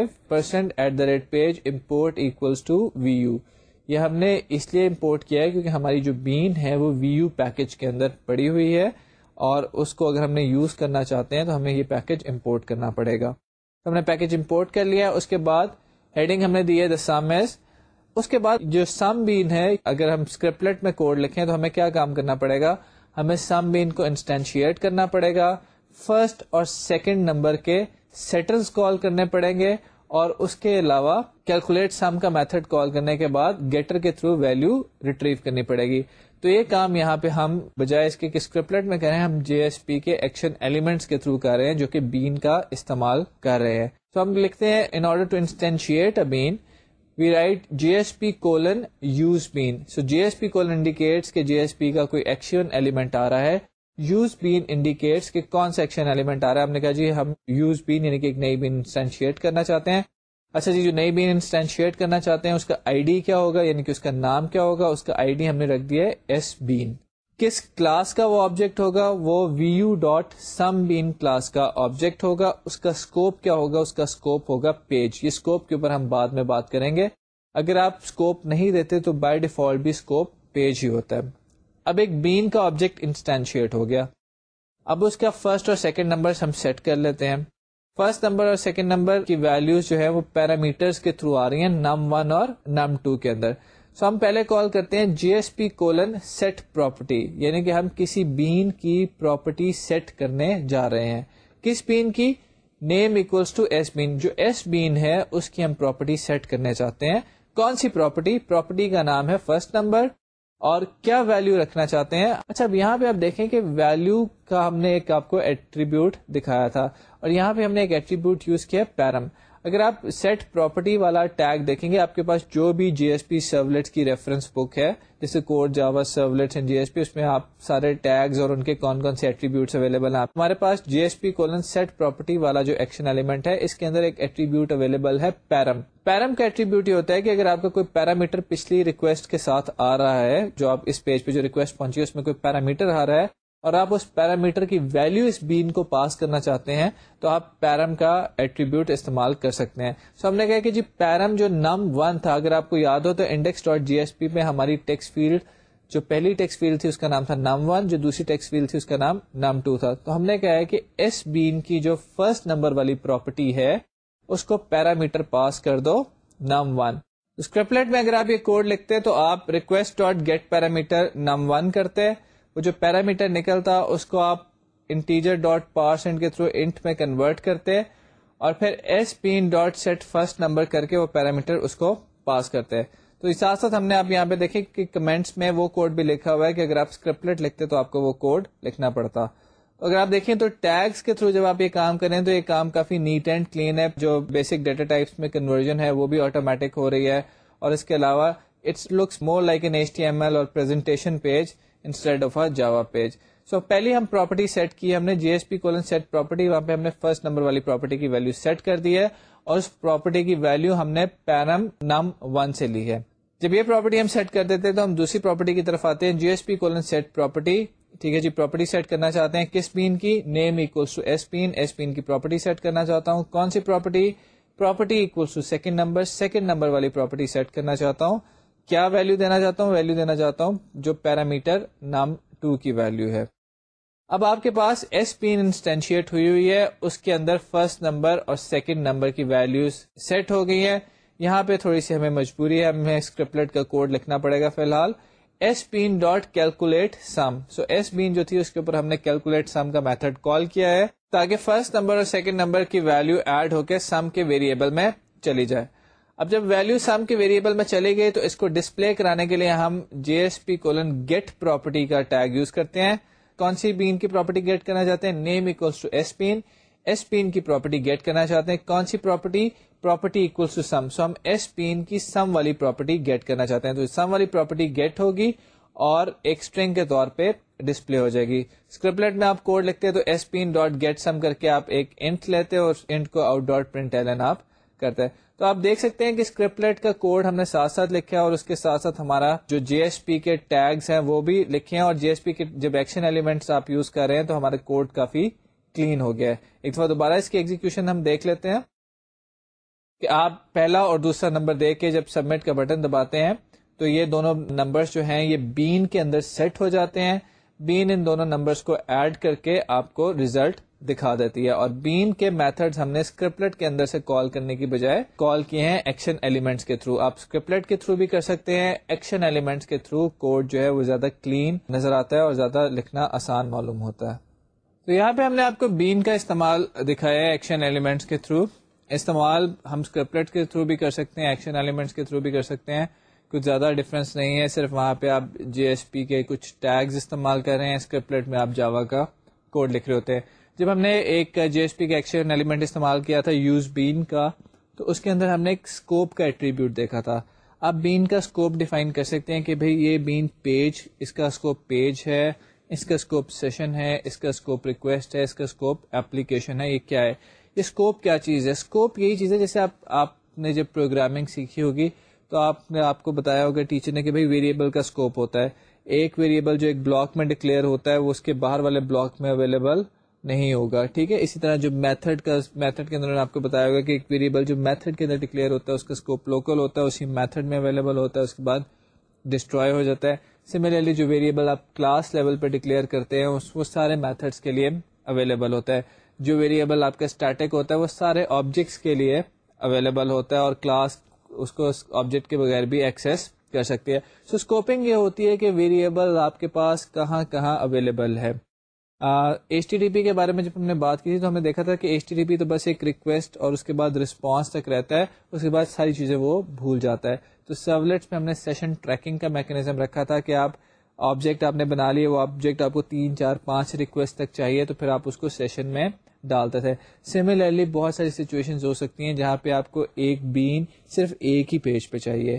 A: %page import equals to VU. یہ ہم نے اس لیے امپورٹ کیا ہے کیونکہ ہماری جو بین ہے وہ VU پیکج کے اندر پڑی ہوئی ہے, اور اس کو اگر ہم نے یوز کرنا چاہتے ہیں تو ہمیں یہ پیکج امپورٹ کرنا پڑے گا. تو ہم نے پیکج امپورٹ کر لیا. اس کے بعد ہیڈنگ ہم نے دی ہے the sum is. اس کے بعد جو سم بین ہے, اگر ہم اسکرپٹلیٹ میں کوڈ لکھیں تو ہمیں کیا کام کرنا پڑے گا, ہمیں سم بین کو انسٹینشیٹ کرنا پڑے گا, فرسٹ اور سیکنڈ نمبر کے سیٹرز کال کرنے پڑیں گے, اور اس کے علاوہ کیلکولیٹ سم کا میتھڈ کال کرنے کے بعد گیٹر کے تھرو ویلیو ریٹریو کرنی پڑے گی. تو یہ کام یہاں پہ ہم بجائے اس کے اسکرپٹلیٹ میں کر رہے ہیں, ہم JSP کے ایکشن ایلیمنٹس کے تھرو کر رہے ہیں جو کہ بین کا استعمال کر رہے ہیں. تو ہم لکھتے ہیں in order to instantiate a bean we write JSP use bean. So JSP indicates کہ JSP کا کوئی ایکشن ایلیمنٹ آ رہا ہے, use bean indicates کہ کون سا ایکشن ایلیمنٹ آ رہا ہے. ہم نے کہا جی ہم use bean یعنی کہ ایک نئی بین انسٹینشیٹ کرنا چاہتے ہیں. اچھا جی, جو نئی بین انسٹینشیٹ کرنا چاہتے ہیں اس کا ID کیا ہوگا, یعنی کہ اس کا نام کیا ہوگا. اس کا ID ہم نے رکھ دیا ہے sbean. کس کلاس کا وہ آبجیکٹ ہوگا, وہ VU.SumBean کلاس کا آبجیکٹ ہوگا. اس کا اسکوپ کیا ہوگا, اس کا اسکوپ ہوگا پیج. یہ اسکوپ کے اوپر ہم بعد میں بات کریں گے. اگر آپ اسکوپ نہیں دیتے تو بائی ڈیفالٹ بھی اسکوپ پیج ہی ہوتا ہے. اب ایک بین کا آبجیکٹ انسٹینشیٹ ہو گیا. اب اس کا فرسٹ اور سیکنڈ نمبر ہم سیٹ کر لیتے ہیں. فرسٹ نمبر اور سیکنڈ نمبر کی ویلیوز جو ہے وہ پیرامیٹرز کے تھرو آ رہی ہیں num1 اور num2 کے اندر. سو ہم پہلے کال کرتے ہیں JSP set property, یعنی کہ ہم کسی بین کی پراپرٹی سیٹ کرنے جا رہے ہیں. کس بین کی, name equals to sbean. جو sbean ہے اس کی ہم پراپرٹی سیٹ کرنے چاہتے ہیں. کون سی پراپرٹی, پراپرٹی کا نام ہے فرسٹ نمبر, اور کیا ویلیو رکھنا چاہتے ہیں. اچھا اب یہاں پہ آپ دیکھیں کہ ویلیو کا ہم نے ایک آپ کو ایٹریبیوٹ دکھایا تھا, اور یہاں پہ ہم نے ایک ایٹریبیوٹ یوز کیا پیرم. اگر آپ سیٹ پراپرٹی والا ٹیگ دیکھیں گے، آپ کے پاس جو بھی جی ایس پی سرولیٹس کی ریفرنس بک ہے جیسے code Java servlets and J S P, اس میں آپ سارے ٹیگز اور ان کے کون کون سے ایٹریبیوٹس اویلیبل ہیں. ہمارے پاس J S P colon set property والا جو ایکشن ایلیمنٹ ہے، اس کے اندر ایک ایٹریبیوٹ اویلیبل ہے پیرم. پیرم کا ایٹریبیوٹ یہ ہوتا ہے کہ اگر آپ کا کوئی پیرامیٹر پچھلی ریکویسٹ کے ساتھ آ رہا ہے، جو آپ اس پیج پہ جو ریکویسٹ پہنچی ہے اس میں کوئی پیرامیٹر آ رہا ہے اور آپ اس پیرامیٹر کی ویلیو اس بین کو پاس کرنا چاہتے ہیں، تو آپ پیرم کا ایٹریبیوٹ استعمال کر سکتے ہیں. سو ہم نے کہا کہ جی پیرم جو num1 تھا، اگر آپ کو یاد ہو تو index.jsp میں ہماری ٹیکسٹ فیلڈ جو پہلی ٹیکسٹ فیلڈ تھی اس کا نام تھا num1، جو دوسری ٹیکسٹ فیلڈ تھی اس کا نام num2 تھا. تو ہم نے کہا ہے کہ اس بین کی جو فرسٹ نمبر والی پراپرٹی ہے اس کو پیرامیٹر پاس کر دو num1. اسکرپلیٹ میں اگر آپ یہ کوڈ لکھتے تو آپ request.get پیرامیٹر num1 کرتے، وہ جو پیرامیٹر نکلتا اس کو آپ integer.parseInt کے تھرو انٹ میں کنورٹ کرتے اور پھر sbean.set فرسٹ نمبر کر کے وہ پیرامیٹر اس کو پاس کرتے. تو اس ساتھ ساتھ ہم نے آپ یہاں پہ دیکھیں کہ کمنٹس میں وہ کوڈ بھی لکھا ہوا ہے کہ اگر آپ اسکرپلیٹ لکھتے تو آپ کو وہ کوڈ لکھنا پڑتا. تو اگر آپ دیکھیں تو ٹیگس کے تھرو جب آپ یہ کام کریں تو یہ کام کافی نیٹ اینڈ کلین ہے. جو بیسک ڈیٹا ٹائپس میں کنورژن ہے وہ بھی آٹومیٹک ہو رہی ہے، اور اس کے علاوہ it's looks more like an HTML اور presentation page instead of a Java page. So پہلی ہم پراپرٹی سیٹ کی ہم نے J S P colon set property, وہاں پہ ہم نے فرسٹ نمبر والی پراپرٹی کی ویلو سیٹ کر دی ہے اور اس پراپرٹی کی ویلو ہم نے پیرم num1 سے لی ہے. جب یہ پراپرٹی ہم سیٹ کر دیتے ہیں تو ہم دوسری پراپرٹی کی طرف آتے ہیں، J S P colon set property. ٹھیک ہے جی، پراپرٹی سیٹ کرنا چاہتے ہیں کس بین کی؟ Name equals to S bean کی پراپرٹی سیٹ کرنا چاہتا ہوں. کون سی پراپرٹی؟ Property equals to second number والی پراپرٹی سیٹ کرنا چاہتا ہوں. کیا ویلو دینا چاہتا ہوں؟ ویلو دینا چاہتا ہوں جو پیرامیٹر num2 کی ویلو ہے. اب آپ کے پاس ایس بین انسٹینشیٹ ہوئی ہے، اس کے اندر فرسٹ نمبر اور سیکنڈ نمبر کی ویلوز سیٹ ہو گئی ہیں. یہاں پہ تھوڑی سی ہمیں مجبوری ہے، ہمیں اسکرپلیٹ کا کوڈ لکھنا پڑے گا. فی الحال sbean dot calculate sum, so sbean جو تھی اس کے اوپر ہم نے کیلکولیٹ سم کا میتھڈ کال کیا ہے تاکہ فرسٹ نمبر اور سیکنڈ نمبر کی ویلو ایڈ ہو کے سم کے ویریبل میں چلی جائے. اب جب ویلو سم کے ویریبل میں چلی گئی تو اس کو ڈسپلے کرانے کے لیے ہم J S P colon get property کا ٹیگ یوز کرتے ہیں. کون سی بین کی پراپرٹی گیٹ کرنا چاہتے ہیں؟ Name equals to S bean کی پراپرٹی گیٹ کرنا چاہتے ہیں. کون سی پراپرٹی؟ Property equals to sum. So ہم ایس بین کی سم والی پراپرٹی گیٹ کرنا چاہتے ہیں. تو سم والی پراپرٹی گیٹ ہوگی اور ایک اسٹرنگ کے طور پہ ڈسپلے ہو جائے گی. اسکرپلیٹ میں آپ کوڈ لکھتے ہیں تو S bean dot get sum کر کے آپ ایک انٹ لیتے اور انٹ کو آؤٹ ڈاٹ پرنٹلن آپ کرتے ہیں. تو آپ دیکھ سکتے ہیں کہ اسکرپلیٹ کا کوڈ ہم نے ساتھ ساتھ لکھا ہے اور اس کے ساتھ ساتھ ہمارا جو جی ایس پی کے ٹیگز ہیں وہ بھی لکھے ہیں، اور جی ایس پی کے جب ایکشن ایلیمنٹس آپ یوز کر رہے ہیں تو ہمارا کوڈ کافی کلین ہو گیا ہے. ایک دفعہ دوبارہ اس کی ایگزیکیوشن ہم دیکھ لیتے ہیں کہ آپ پہلا اور دوسرا نمبر دے کے جب سبمٹ کا بٹن دباتے ہیں تو یہ دونوں نمبرز جو ہیں یہ بین کے اندر سیٹ ہو جاتے ہیں. بین ان دونوں نمبرز کو ایڈ کر کے آپ کو ریزلٹ دکھا دیتی ہے. اور بین کے میتھڈز ہم نے اسکرپلیٹ کے اندر سے کال کرنے کی بجائے کال کیے ہیں ایکشن ایلیمنٹس کے تھرو. آپ اسکرپلیٹ کے تھرو بھی کر سکتے ہیں، ایکشن ایلیمنٹس کے تھرو کوڈ جو ہے وہ زیادہ کلین نظر آتا ہے اور زیادہ لکھنا آسان معلوم ہوتا ہے. تو یہاں پہ ہم نے آپ کو بین کا استعمال دکھایا ہے ایکشن ایلیمنٹس کے تھرو. استعمال ہم اسکرپلیٹ کے تھرو بھی کر سکتے ہیں، ایکشن ایلیمنٹس کے تھرو بھی کر سکتے ہیں. کچھ زیادہ ڈفرنس نہیں ہے، صرف وہاں پہ آپ جی ایس پی کے کچھ ٹیگز استعمال کر رہے ہیں، اسکرپلیٹ میں آپ جاوا کا کوڈ لکھ رہے ہوتے ہیں. جب ہم نے ایک جی ایس پی کا ایکشن ایلیمنٹ استعمال کیا تھا یوز بین کا، تو اس کے اندر ہم نے ایک اسکوپ کا ایٹریبیوٹ دیکھا تھا. آپ بین کا اسکوپ ڈیفائن کر سکتے ہیں کہ بھئی یہ بین پیج، اس کا اسکوپ پیج ہے، اس کا اسکوپ سیشن ہے، اس کا اسکوپ ریکویسٹ ہے، اس کا اسکوپ ایپلیکیشن ہے. یہ کیا ہے؟ یہ اسکوپ کیا چیز ہے؟ اسکوپ یہی چیز ہے جیسے آپ نے جب پروگرامنگ سیکھی ہوگی تو آپ کو بتایا ہوگا ٹیچر نے کہ بھئی ویریبل کا اسکوپ ہوتا ہے. ایک ویریبل جو ایک بلاک میں ڈکلیئر ہوتا ہے وہ اس کے باہر والے بلاک میں اویلیبل نہیں ہوگا. ٹھیک ہے، اسی طرح جو میتھڈ کے اندر آپ کو بتایا ہوگا کہ ایک ویریبل جو میتھڈ کے اندر ڈکلیئر ہوتا ہے اس کا اسکوپ لوکل ہوتا ہے، اسی میتھڈ میں اویلیبل ہوتا ہے، اس کے بعد ڈسٹروائے ہو جاتا ہے. سملرلی جو ویریبل آپ کلاس لیول پہ ڈکلیئر کرتے ہیں وہ سارے میتھڈس کے لیے اویلیبل ہوتا ہے. جو ویریبل آپ کا اسٹیٹک ہوتا ہے وہ سارے آبجیکٹس کے لیے اویلیبل ہوتا ہے، اور کلاس اس کو آبجیکٹ کے بغیر بھی ایکسیس کر سکتی ہے. سو اسکوپنگ یہ ہوتی ہے کہ ویریبل آپ کے پاس کہاں کہاں اویلیبل ہے. ایچ ٹی ٹی پی کے بارے میں جب ہم نے بات کی تھی تو ہم نے دیکھا تھا کہ ایچ ٹی ٹی پی تو بس ایک ریکویسٹ اور اس کے بعد رسپانس تک رہتا ہے، اس کے بعد ساری چیزیں وہ بھول جاتا ہے. تو سرولیٹس میں ہم نے سیشن ٹریکنگ کا میکینزم رکھا تھا کہ آپ آبجیکٹ آپ نے بنا لیے، وہ آبجیکٹ آپ کو 3 4 5 ریکویسٹ تک چاہیے تو پھر آپ اس کو سیشن میں ڈالتے تھے. سملرلی بہت ساری سچویشنز ہو سکتی ہیں جہاں پہ آپ کو ایک بین صرف ایک ہی پیج پہ چاہیے.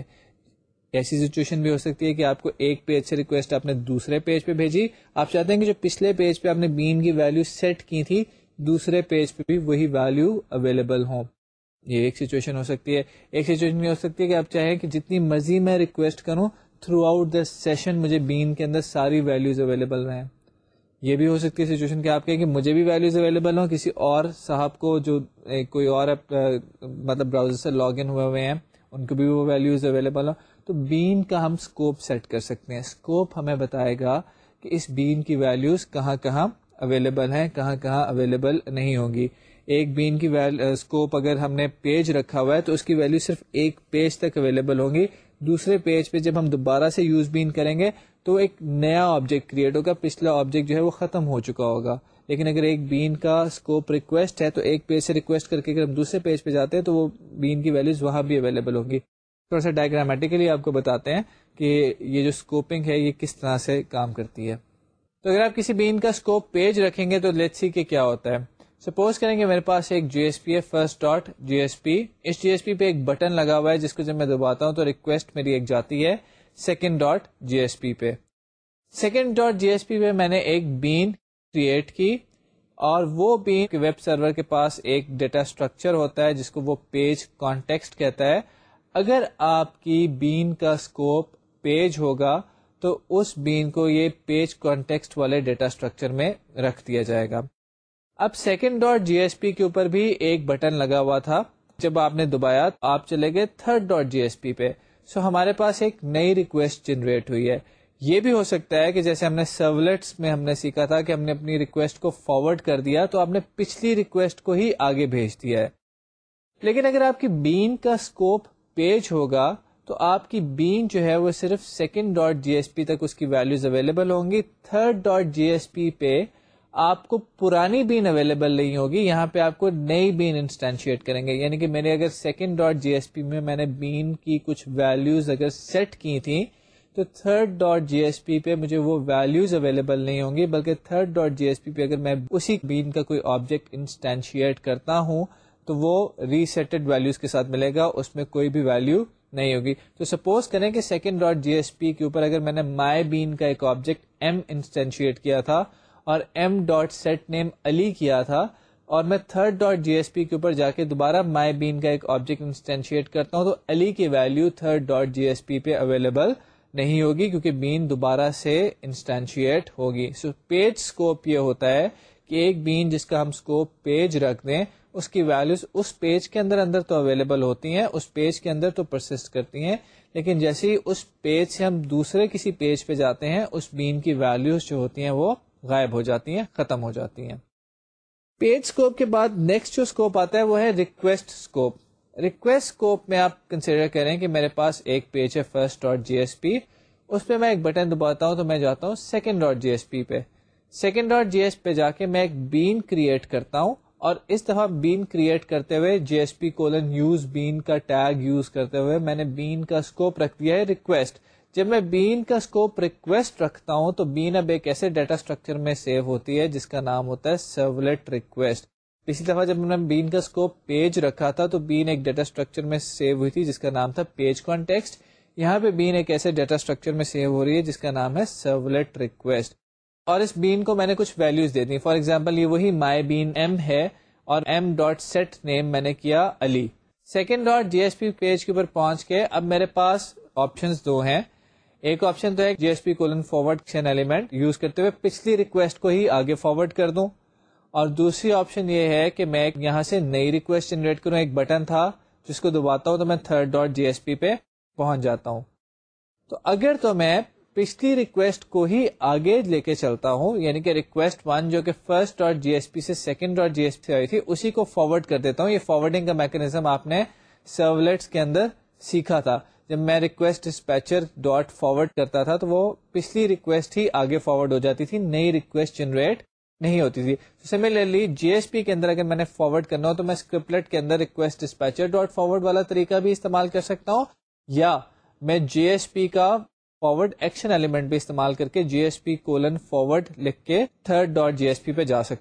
A: ایسی سچویشن بھی ہو سکتی ہے کہ آپ کو ایک پیج سے ریکویسٹ آپ نے دوسرے پیج پہ بھیجی, آپ چاہتے ہیں کہ جو پچھلے پیج پہ آپ نے بین کی ویلیو سیٹ کی تھی دوسرے پیج پہ بھی وہی ویلیو اویلیبل ہوں. یہ ایک سچویشن ہو سکتی ہے. ایک سچویشن یہ ہو سکتی ہے کہ آپ چاہیں کہ جتنی مرضی میں ریکویسٹ کروں تھرو آؤٹ دا سیشن مجھے بین کے اندر ساری ویلیوز اویلیبل رہیں. یہ بھی ہو سکتی ہے سچویشن کہ آپ کہیں کہ مجھے بھی ویلیوز اویلیبل ہوں, کسی اور صاحب کو جو کوئی اور مطلب براؤزر سے لاگ ان ہوئے ہیں ان کو بھی وہ ویلیوز اویلیبل ہوں. تو بین کا ہم اسکوپ سیٹ کر سکتے ہیں. اسکوپ ہمیں بتائے گا کہ اس بین کی ویلیوز کہاں کہاں اویلیبل ہیں, کہاں کہاں اویلیبل نہیں ہوں گی. ایک بین کی اسکوپ اگر ہم نے پیج رکھا ہوا ہے تو اس کی ویلیو صرف ایک پیج تک اویلیبل ہوں گی. دوسرے پیج پہ جب ہم دوبارہ سے یوز بین کریں گے تو ایک نیا آبجیکٹ کریٹ ہوگا, پچھلا آبجیکٹ جو ہے وہ ختم ہو چکا ہوگا. لیکن اگر ایک بین کا اسکوپ ریکویسٹ ہے تو ایک پیج سے ریکویسٹ کر کے اگر ہم دوسرے پیج پہ جاتے ہیں تو وہ بین کی ویلیوز وہاں بھی اویلیبل ہوں گی. تھوڑا سا ڈائگرامیٹیکلی آپ کو بتاتے ہیں کہ یہ جو اسکوپنگ ہے یہ کس طرح سے کام کرتی ہے. تو اگر آپ کسی بین کا اسکوپ پیج رکھیں گے تو لیٹس سی کہ کیا ہوتا ہے. سپوز کریں گے میرے پاس ایک جی ایس پی ہے فرسٹ ڈاٹ جی ایس پی. اس جی ایس پی پہ ایک بٹن لگا ہوا ہے جس کو جب میں دباتا ہوں تو ریکویسٹ میری ایک جاتی ہے سیکنڈ ڈاٹ جی ایس پی پہ. سیکنڈ ڈاٹ جی ایس پی پہ میں نے ایک بین کریٹ کی اور وہ بین ویب سرور کے پاس ایک ڈیٹا اسٹرکچر ہوتا ہے جس کو وہ پیج کانٹیکسٹ کہتا ہے. اگر آپ کی بین کا اسکوپ پیج ہوگا تو اس بین کو یہ پیج کانٹیکسٹ والے ڈیٹا اسٹرکچر میں رکھ دیا جائے گا. اب سیکنڈ ڈاٹ جی ایس پی کے اوپر بھی ایک بٹن لگا ہوا تھا, جب آپ نے دبایا آپ چلے گئے تھرڈ ڈاٹ جی ایس پی پہ. سو ہمارے پاس ایک نئی ریکویسٹ جنریٹ ہوئی ہے. یہ بھی ہو سکتا ہے کہ جیسے ہم نے سرولیٹس میں ہم نے سیکھا تھا کہ ہم نے اپنی ریکویسٹ کو فارورڈ کر دیا تو آپ نے پچھلی ریکویسٹ کو ہی آگے بھیج دیا ہے. لیکن اگر آپ کی بین کا اسکوپ پیج ہوگا تو آپ کی بین جو ہے وہ صرف سیکنڈ ڈاٹ جی ایس پی تک اس کی ویلیوز اویلیبل ہوں گی. تھرڈ ڈاٹ جی ایس پی پہ آپ کو پرانی بین اویلیبل نہیں ہوگی, یہاں پہ آپ کو نئی بین انسٹینشیٹ کریں گے. یعنی کہ میرے اگر سیکنڈ ڈاٹ جی ایس پی میں نے بین کی کچھ ویلیوز اگر سیٹ کی تھیں تو تھرڈ ڈاٹ جی ایس پی پہ مجھے وہ ویلیوز اویلیبل نہیں ہوں گی, بلکہ تھرڈ ڈاٹ جی ایس پی پہ اگر میں اسی بین کا کوئی آبجیکٹ انسٹینشیٹ کرتا ہوں تو وہ ریسیٹڈ ویلیوز کے ساتھ ملے گا, اس میں کوئی بھی ویلیو نہیں ہوگی. تو سپوز کریں کہ سیکنڈ ڈاٹ جی ایس پی کے اوپر اگر میں نے مائی بین کا ایک آبجیکٹ ایم انسٹینشیٹ کیا تھا اور M dot set name Ali کیا تھا, اور میں تھرڈ ڈاٹ جی ایس پی کے اوپر جا کے دوبارہ مائی بین کا ایک آبجیکٹ انسٹینشیٹ کرتا ہوں تو علی کی ویلیو تھرڈ ڈاٹ جی ایس پی پہ اویلیبل نہیں ہوگی کیونکہ بین دوبارہ سے انسٹینشیٹ ہوگی. سو پیج اسکوپ یہ ہوتا ہے کہ ایک بین جس کا ہم اسکوپ پیج رکھ دیں اس کی ویلیوز اس پیج کے اندر تو اویلیبل ہوتی ہیں, اس پیج کے اندر تو پرسسٹ کرتی ہیں, لیکن جیسے ہی اس پیج سے ہم دوسرے کسی پیج پہ جاتے ہیں اس بین کی ویلیوز جو ہوتی ہیں وہ غائب ہو جاتی ہیں, ختم ہو جاتی ہیں. پیج اسکوپ کے بعد نیکسٹ جو اسکوپ آتا ہے وہ ہے ریکویسٹ اسکوپ. ریکویسٹ اسکوپ میں آپ کنسیڈر کریں کہ میرے پاس ایک پیج ہے فرسٹ ڈاٹ جی ایس پی, اس پہ میں ایک بٹن دباتا ہوں تو میں جاتا ہوں سیکنڈ ڈاٹ جی ایس پی پہ. سیکنڈ ڈاٹ جی ایس پہ جا کے میں ایک بین کریٹ کرتا ہوں اور اس دفعہ بین کریٹ کرتے ہوئے G S P colon use bean کا ٹیگ یوز کرتے ہوئے میں نے بین کا اسکوپ رکھ دیا ہے ریکویسٹ. جب میں بین کا اسکوپ ریکویسٹ رکھتا ہوں تو بین اب ایک ایسے ڈیٹا اسٹرکچر میں سیو ہوتی ہے جس کا نام ہوتا ہے سرولیٹ ریکویسٹ. پچھلی دفعہ جب میں نے بین کا اسکوپ پیج رکھا تھا تو بین ایک ڈیٹا اسٹرکچر میں سیو ہوئی تھی جس کا نام تھا پیج کانٹیکسٹ. یہاں پہ بین ایک ایسے ڈیٹا اسٹرکچر میں سیو ہو رہی ہے جس کا نام ہے سرولیٹ ریکویسٹ, اور اس بین کو میں نے کچھ ویلیوز دے دی. فار ایگزامپل یہ وہی مائی بین ایم ہے اور ایم ڈاٹ سیٹ نیم میں نے کیا علی. سیکنڈ ڈاٹ جی ایس پی پیج کے اوپر پہنچ کے اب میرے پاس آپشنز دو ہیں. ایک آپشن تو ہے G S P colon forward element use کرتے ہوئے پچھلی ریکویسٹ کو ہی آگے فارورڈ کر دوں, اور دوسری آپشن یہ ہے کہ میں یہاں سے نئی ریکویسٹ جنریٹ کروں. ایک بٹن تھا جس کو دباتا ہوں تو میں تھرڈ ڈاٹ جی ایس پی پہ پہنچ جاتا ہوں. تو اگر تو میں پچھلی ریکویسٹ کو ہی آگے لے کے چلتا ہوں, یعنی کہ ریکویسٹ 1 جو کہ فرسٹ ڈاٹ جی ایس پی سے سیکنڈ ڈاٹ جی ایس پی آئی تھی اسی کو فارورڈ کر دیتا ہوں. یہ فارورڈنگ کا میکنزم آپ نے سرولیٹس کے اندر سیکھا تھا. جب میں ریکویسٹ ڈسپیچر ڈاٹ فارورڈ کرتا تھا تو وہ پچھلی ریکویسٹ ہی آگے فارورڈ ہو جاتی تھی, نئی ریکویسٹ جنریٹ نہیں ہوتی تھی. سملرلی جی ایس پی کے اندر اگر میں نے فارورڈ کرنا ہو تو میں اسکرپلٹ کے اندر ریکویسٹ ڈسپیچر ڈاٹ فارورڈ والا طریقہ بھی استعمال کر سکتا ہوں, یا میں جی ایس پی کا فارورڈ ایکشن ایلیمنٹ بھی استعمال کر کے G S P colon forward لکھ کے تھرڈ ڈاٹ جی ایس پی پہ جا سکتا ہوں.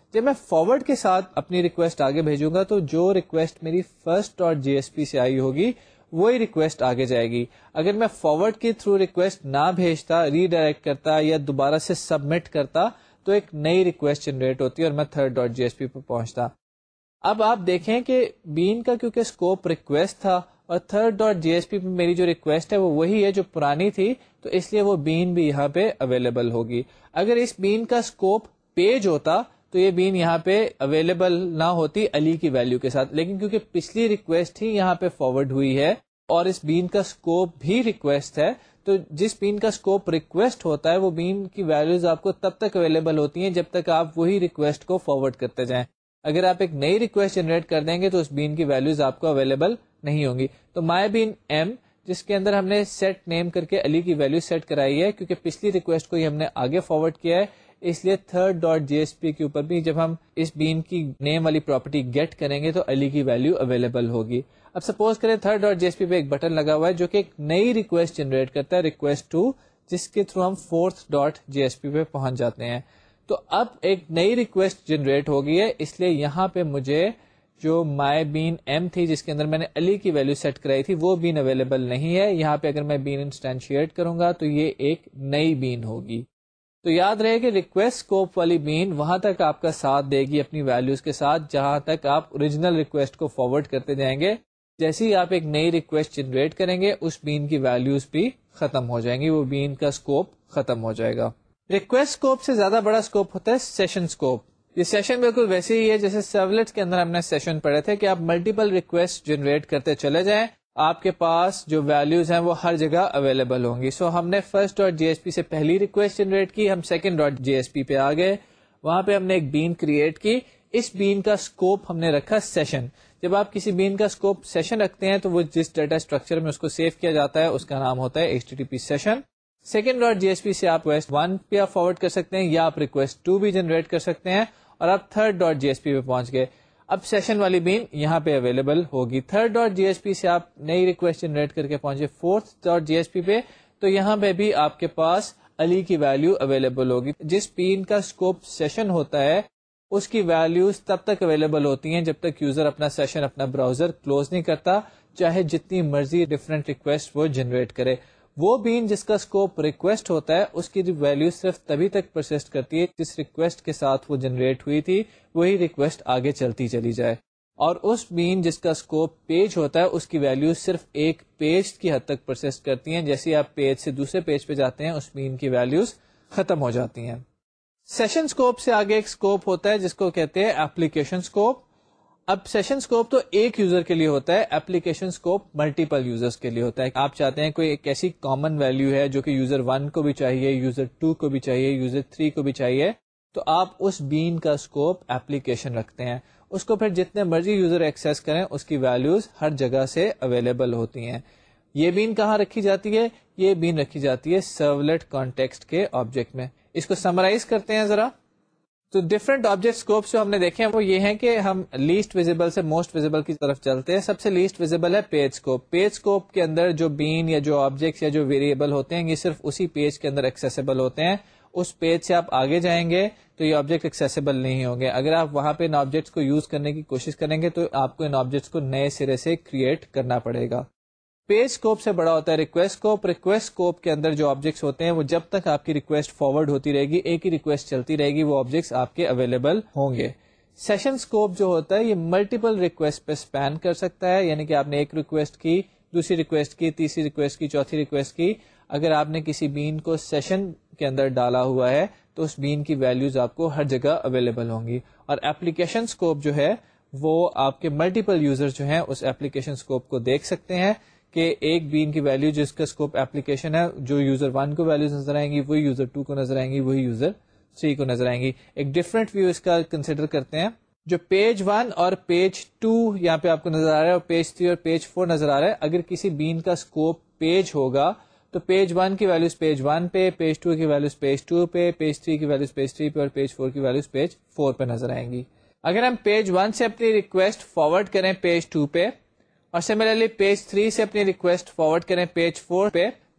A: جب میں فارورڈ کے ساتھ اپنی ریکویسٹ آگے بھیجوں گا تو جو ریکویسٹ میری فرسٹ ڈاٹ جی ایس پی سے آئی ہوگی وہی ریکویسٹ آگے جائے گی. اگر میں فارورڈ کے تھرو ریکویسٹ نہ بھیجتا, ری ڈائریکٹ کرتا یا دوبارہ سے سبمٹ کرتا تو ایک نئی ریکویسٹ جنریٹ ہوتی ہے اور میں تھرڈ ڈاٹ جی ایس پی پہ پہنچتا. اب آپ دیکھیں کہ بین کا کیونکہ اسکوپ ریکویسٹ تھا اور تھرڈ ڈاٹ جی ایس پی پہ میری جو ریکویسٹ ہے وہ وہی ہے جو پرانی تھی, تو اس لیے وہ بین بھی یہاں پہ اویلیبل ہوگی. اگر اس بین کا اسکوپ پیج ہوتا تو یہ بین یہاں پہ اویلیبل نہ ہوتی علی کی ویلیو کے ساتھ, لیکن کیونکہ پچھلی ریکویسٹ ہی یہاں پہ فارورڈ ہوئی ہے اور اس بین کا اسکوپ بھی ریکویسٹ ہے, تو جس بین کا اسکوپ ریکویسٹ ہوتا ہے وہ بین کی ویلیوز آپ کو تب تک اویلیبل ہوتی ہیں جب تک آپ وہی ریکویسٹ کو فارورڈ کرتے جائیں. اگر آپ ایک نئی ریکویسٹ جنریٹ کر دیں گے تو اس بین کی ویلیوز آپ کو اویلیبل نہیں ہوں گی. تو مائی بین ایم جس کے اندر ہم نے سیٹ نیم کر کے علی کی ویلیو سیٹ کرائی ہے, کیونکہ پچھلی ریکویسٹ کو ہی ہم نے آگے فارورڈ کیا ہے, اس لیے تھرڈ ڈاٹ جی ایس پی کے اوپر بھی جب ہم اس بین کی نیم والی پراپرٹی گیٹ کریں گے تو علی کی ویلیو اویلیبل ہوگی. اب سپوز کریں تھرڈ ڈاٹ جی ایس پی پہ ایک بٹن لگا ہوا ہے جو کہ ایک نئی ریکویسٹ جنریٹ کرتا ہے, ریکویسٹ 2, جس کے تھرو ہم فورتھ ڈاٹ جی ایس پی پہ پہنچ جاتے ہیں. تو اب ایک نئی ریکویسٹ جنریٹ ہو گئی ہے, اس لیے یہاں پہ مجھے جو مائی بین ایم تھی جس کے اندر میں نے علی کی ویلیو سیٹ کرائی تھی وہ بین اویلیبل نہیں ہے. یہاں پہ اگر میں بین انسٹینشیٹ کروں گا تو یہ ایک نئی بین ہوگی. تو یاد رہے کہ ریکویسٹ اسکوپ والی بین وہاں تک آپ کا ساتھ دے گی اپنی ویلیوز کے ساتھ جہاں تک آپ اوریجنل ریکویسٹ کو فارورڈ کرتے جائیں گے. جیسے ہی آپ ایک نئی ریکویسٹ جنریٹ کریں گے اس بین کی ویلیوز بھی ختم ہو جائیں گی, وہ بین کا اسکوپ ختم ہو جائے گا. ریکویسٹ اسکوپ سے زیادہ بڑا اسکوپ ہوتا ہے سیشن اسکوپ. یہ سیشن بالکل ویسے ہی ہے جیسے سرولیٹس کے اندر ہم نے سیشن پڑھے تھے کہ آپ ملٹیپل ریکویسٹ جنریٹ کرتے چلے جائیں, آپ کے پاس جو ویلیوز ہیں وہ ہر جگہ اویلیبل ہوں گی. سو ہم نے فرسٹ ڈاٹ جی ایس پی سے پہلی ریکویسٹ جنریٹ کی, ہم سیکنڈ ڈاٹ جی ایس پی پہ آ گئے, وہاں پہ ہم نے ایک بین کریٹ کی. اس بین کا اسکوپ ہم نے رکھا سیشن. جب آپ کسی بین کا اسکوپ سیشن رکھتے ہیں تو وہ جس ڈیٹا اسٹرکچر میں اس کو سیو کیا جاتا ہے اس کا نام ہوتا ہے HTTP سیشن. سیکنڈ ڈاٹ جی ایس پی سے آپ ریکویسٹ 1 پہ فارورڈ کر سکتے ہیں یا آپ ریکویسٹ 2 بھی جنریٹ کر سکتے ہیں اور آپ تھرڈ ڈاٹ جی ایس پی پہ پہنچ گئے. اب سیشن والی بین یہاں پہ اویلیبل ہوگی. تھرڈ ڈاٹ جی ایس پی سے آپ نئی ریکویسٹ جنریٹ کر کے پہنچے فورتھ ڈاٹ جی ایس پی پہ, تو یہاں پہ بھی آپ کے پاس علی کی ویلیو اویلیبل ہوگی. جس بین کا اسکوپ سیشن ہوتا ہے اس کی ویلیوز تب تک اویلیبل ہوتی ہیں جب تک یوزر اپنا سیشن اپنا براؤزر کلوز نہیں کرتا, چاہے جتنی مرضی ڈفرینٹ ریکویسٹ وہ جنریٹ کرے. وہ بین جس کا اسکوپ ریکویسٹ ہوتا ہے اس کی ویلیو صرف تبھی تک پرسسٹ کرتی ہے جس ریکویسٹ کے ساتھ وہ جنریٹ ہوئی تھی وہی ریکویسٹ آگے چلتی چلی جائے. اور اس بین جس کا اسکوپ پیج ہوتا ہے اس کی ویلیو صرف ایک پیج کی حد تک پرسسٹ کرتی ہیں. جیسے آپ پیج سے دوسرے پیج پہ جاتے ہیں اس بین کی ویلیوز ختم ہو جاتی ہیں. سیشن اسکوپ سے آگے ایک اسکوپ ہوتا ہے جس کو کہتے ہیں ایپلیکیشن اسکوپ. اب سیشن اسکوپ تو ایک یوزر کے لیے ہوتا ہے, ایپلیکیشن اسکوپ ملٹیپل یوزرز کے لیے ہوتا ہے. آپ چاہتے ہیں کوئی ایک ایسی کامن ویلیو ہے جو کہ یوزر 1 کو بھی چاہیے, یوزر 2 کو بھی چاہیے, یوزر 3 کو بھی چاہیے, تو آپ اس بین کا اسکوپ ایپلیکیشن رکھتے ہیں. اس کو پھر جتنے مرضی یوزر ایکسیس کریں اس کی ویلیوز ہر جگہ سے اویلیبل ہوتی ہیں. یہ بین کہاں رکھی جاتی ہے؟ یہ بین رکھی جاتی ہے سرولیٹ کانٹیکسٹ کے آبجیکٹ میں. اس کو سمرائز کرتے ہیں ذرا. تو ڈفرنٹ آبجیکٹ اسکوپس جو ہم نے دیکھے ہیں وہ یہ ہیں کہ ہم لیسٹ ویزیبل سے موسٹ ویزیبل کی طرف چلتے ہیں. سب سے لیسٹ ویزیبل ہے پیج اسکوپ. پیج اسکوپ کے اندر جو بین یا جو آبجیکٹس یا جو ویریبل ہوتے ہیں یہ صرف اسی پیج کے اندر ایکسیسیبل ہوتے ہیں. اس پیج سے آپ آگے جائیں گے تو یہ آبجیکٹ ایکسیسیبل نہیں ہوں گے. اگر آپ وہاں پہ ان آبجیکٹس کو یوز کرنے کی کوشش کریں گے تو آپ کو ان آبجیکٹس کو نئے سرے سے کریٹ کرنا پڑے گا. پیج اسکوپ سے بڑا ہوتا ہے ریکویسٹ اسکوپ. ریکویسٹ اسکوپ کے اندر جو آبجیکٹس ہوتے ہیں وہ جب تک آپ کی ریکویسٹ فارورڈ ہوتی رہے گی, ایک ہی ریکویسٹ چلتی رہے گی, وہ آبجیکٹس آپ کے اویلیبل ہوں گے. سیشن اسکوپ جو ہوتا ہے یہ ملٹیپل ریکویسٹ پہ اسپین کر سکتا ہے, یعنی کہ آپ نے ایک ریکویسٹ کی, دوسری ریکویسٹ کی, تیسری ریکویسٹ کی, چوتھی ریکویسٹ کی. اگر آپ نے کسی بین کو سیشن کے اندر ڈالا ہوا ہے تو اس بین کی ویلیوز آپ کو ہر جگہ اویلیبل ہوں گی. اور ایپلیکیشن اسکوپ جو ہے وہ آپ کے ملٹیپل یوزر جو ہیں اس ایپلیکیشن اسکوپ کو دیکھ سکتے ہیں کہ ایک بین کی ویلیو جس کا اسکوپ ایپلیکیشن ہے, جو یوزر 1 کو ویلیوز نظر آئیں گی وہی یوزر 2 کو نظر آئیں گی, وہی یوزر 3 کو نظر آئیں گی. ایک ڈفرینٹ ویو اس کا کنسیڈر کرتے ہیں. جو پیج 1 اور پیج 2 یہاں پہ آپ کو نظر آ رہا ہے اور پیج 3 اور پیج 4 نظر آ رہا ہے. اگر کسی بین کا اسکوپ پیج ہوگا تو پیج 1 کی ویلیوز پیج 1 پہ, پیج 2 کی ویلیوز پیج 2 پہ, پیج 3 کی ویلیوز پیج 3 پہ اور پیج 4 کی ویلیوز پیج 4 پہ نظر آئیں گی. اگر ہم پیج 1 سے اپنی ریکویسٹ فارورڈ کریں پیج 2 پہ اور سملرلی پیج 3 سے اپنی ریکویسٹ فارورڈ کریں پیج 4 پہ,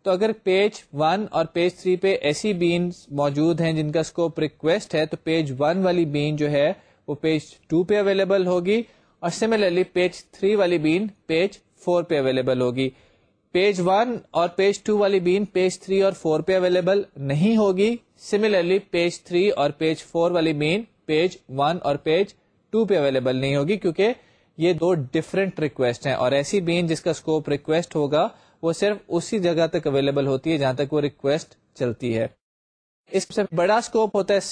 A: تو اگر پیج 1 اور پیج 3 پہ ایسی بینز موجود ہیں جن کا اسکوپ ریکویسٹ ہے تو پیج 1 والی بین جو ہے وہ پیج 2 پہ اویلیبل ہوگی, اور سملرلی پیج 3 والی بین پیج 4 پہ اویلیبل ہوگی. پیج 1 اور پیج 2 والی بین پیج 3 اور 4 پہ اویلیبل نہیں ہوگی. سملرلی پیج 3 اور پیج 4 والی بین پیج 1 اور پیج 2 پہ اویلیبل نہیں ہوگی, کیونکہ یہ دو ڈفرینٹ ریکویسٹ ہیں, اور ایسی بین جس کا اسکوپ ریکویسٹ ہوگا وہ صرف اسی جگہ تک اویلیبل ہوتی ہے جہاں تک وہ ریکویسٹ چلتی ہے. اس سے بڑا اسکوپ ہوتا ہے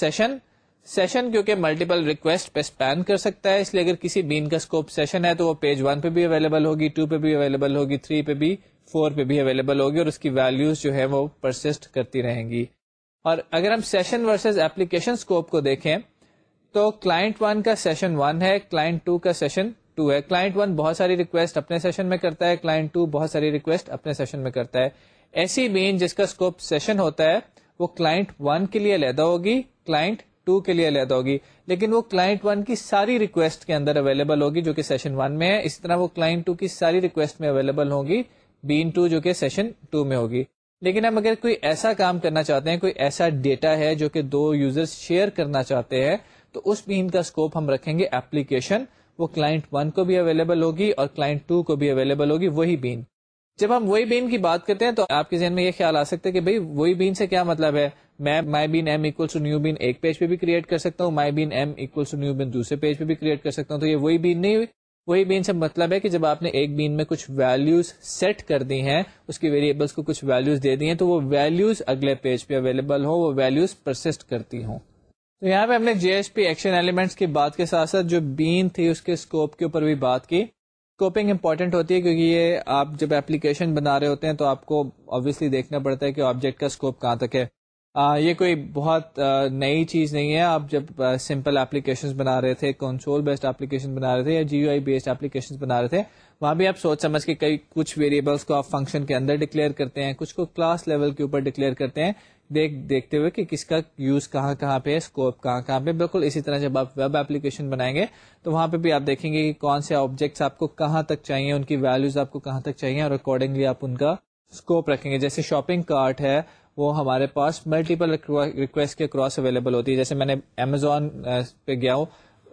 A: سیشن کیونکہ ملٹیپل ریکویسٹ پہ اسپین کر سکتا ہے, اس لیے اگر کسی بین کا اسکوپ سیشن ہے تو وہ پیج 1 پہ بھی اویلیبل ہوگی, 2 پہ بھی اویلیبل ہوگی, 3 پہ بھی, 4 پہ بھی اویلیبل ہوگی, اور اس کی ویلیوز جو ہے وہ پرسسٹ کرتی رہیں گی. اور اگر ہم سیشن ورسز ایپلیکیشن اسکوپ کو دیکھیں تو کلائنٹ 1 کا سیشن 1 ہے, کلائنٹ 2 کا سیشن 2 ہے. کلائنٹ 1 بہت ساری ریکویسٹ اپنے سیشن میں کرتا ہے, کلائنٹ 2 بہت ساری ریکویسٹ اپنے سیشن میں کرتا ہے. ایسی بین جس کا اسکوپ سیشن ہوتا ہے وہ کلائنٹ 1 کے لیے علیحدہ ہوگی, کلائنٹ 2 کے لیے علیحدہ ہوگی, لیکن وہ کلائنٹ 1 کی ساری ریکویسٹ کے اندر اویلیبل ہوگی جو کہ سیشن 1 میں ہے. اسی طرح وہ کلائنٹ 2 کی ساری ریکویسٹ میں اویلیبل ہوگی بین 2 جو کہ سیشن 2 میں ہوگی. لیکن ہم اگر کوئی ایسا کام کرنا چاہتے ہیں, کوئی ایسا ڈیٹا ہے جو کہ دو یوزرز شیئر کرنا چاہتے ہیں, تو اس بین کا اسکوپ ہم رکھیں گے ایپلیکیشن. وہ کلائنٹ 1 کو بھی اویلیبل ہوگی اور کلائنٹ 2 کو بھی اویلیبل ہوگی وہی بین. جب ہم وہی بین کی بات کرتے ہیں تو آپ کے ذہن میں یہ خیال آ سکتا ہے کہ بھئی وہی بین سے کیا مطلب ہے, میں my bean M equals to new bean ایک پیج پہ بھی کریٹ کر سکتا ہوں, my bean M equals to new bean دوسرے پیج پہ بھی کریٹ کر سکتا ہوں. تو یہ وہی بین نہیں ہوئی. وہی بین سے مطلب ہے کہ جب آپ نے ایک بین میں کچھ ویلیوز سیٹ کر دی ہیں, اس کی ویریبلس کو کچھ ویلیوز دے دی ہیں, تو وہ ویلیوز اگلے پیج پہ اویلیبل ہو, وہ ویلیوز پرسسٹ کرتی ہوں. تو یہاں پہ ہم نے J S P action elements کی بات کے ساتھ ساتھ جو بین تھی اس کے اسکوپ کے اوپر بھی بات کی. اسکوپنگ امپورٹنٹ ہوتی ہے کیونکہ یہ آپ جب اپلیکیشن بنا رہے ہوتے ہیں تو آپ کو obviously دیکھنا پڑتا ہے کہ آبجیکٹ کا اسکوپ کہاں تک ہے. یہ کوئی بہت نئی چیز نہیں ہے. آپ جب سمپل اپلیکیشنز بنا رہے تھے, کنسول بیسڈ اپلیکیشن بنا رہے تھے یا G U I based application بنا رہے تھے, وہاں بھی آپ سوچ سمجھ کے کچھ ویریبلس کو آپ فنکشن کے اندر ڈکلیئر کرتے ہیں, کچھ کو کلاس لیول کے اوپر ڈکلیئر کرتے ہیں, دیکھتے ہوئے کہ کس کا یوز کہاں پہ ہے, اسکوپ کہاں پہ. بالکل اسی طرح جب آپ ویب اپلیکیشن بنائیں گے تو وہاں پہ بھی آپ دیکھیں گے کہ کون سے آبجیکٹس آپ کو کہاں تک چاہیے, ان کی ویلیوز آپ کو کہاں تک چاہیے, اور اکارڈنگلی آپ ان کا اسکوپ رکھیں گے. جیسے شاپنگ کارٹ ہے وہ ہمارے پاس ملٹیپل ریکویسٹ کے کراس اویلیبل ہوتی ہے. جیسے میں نے امیزون پہ گیا ہوں,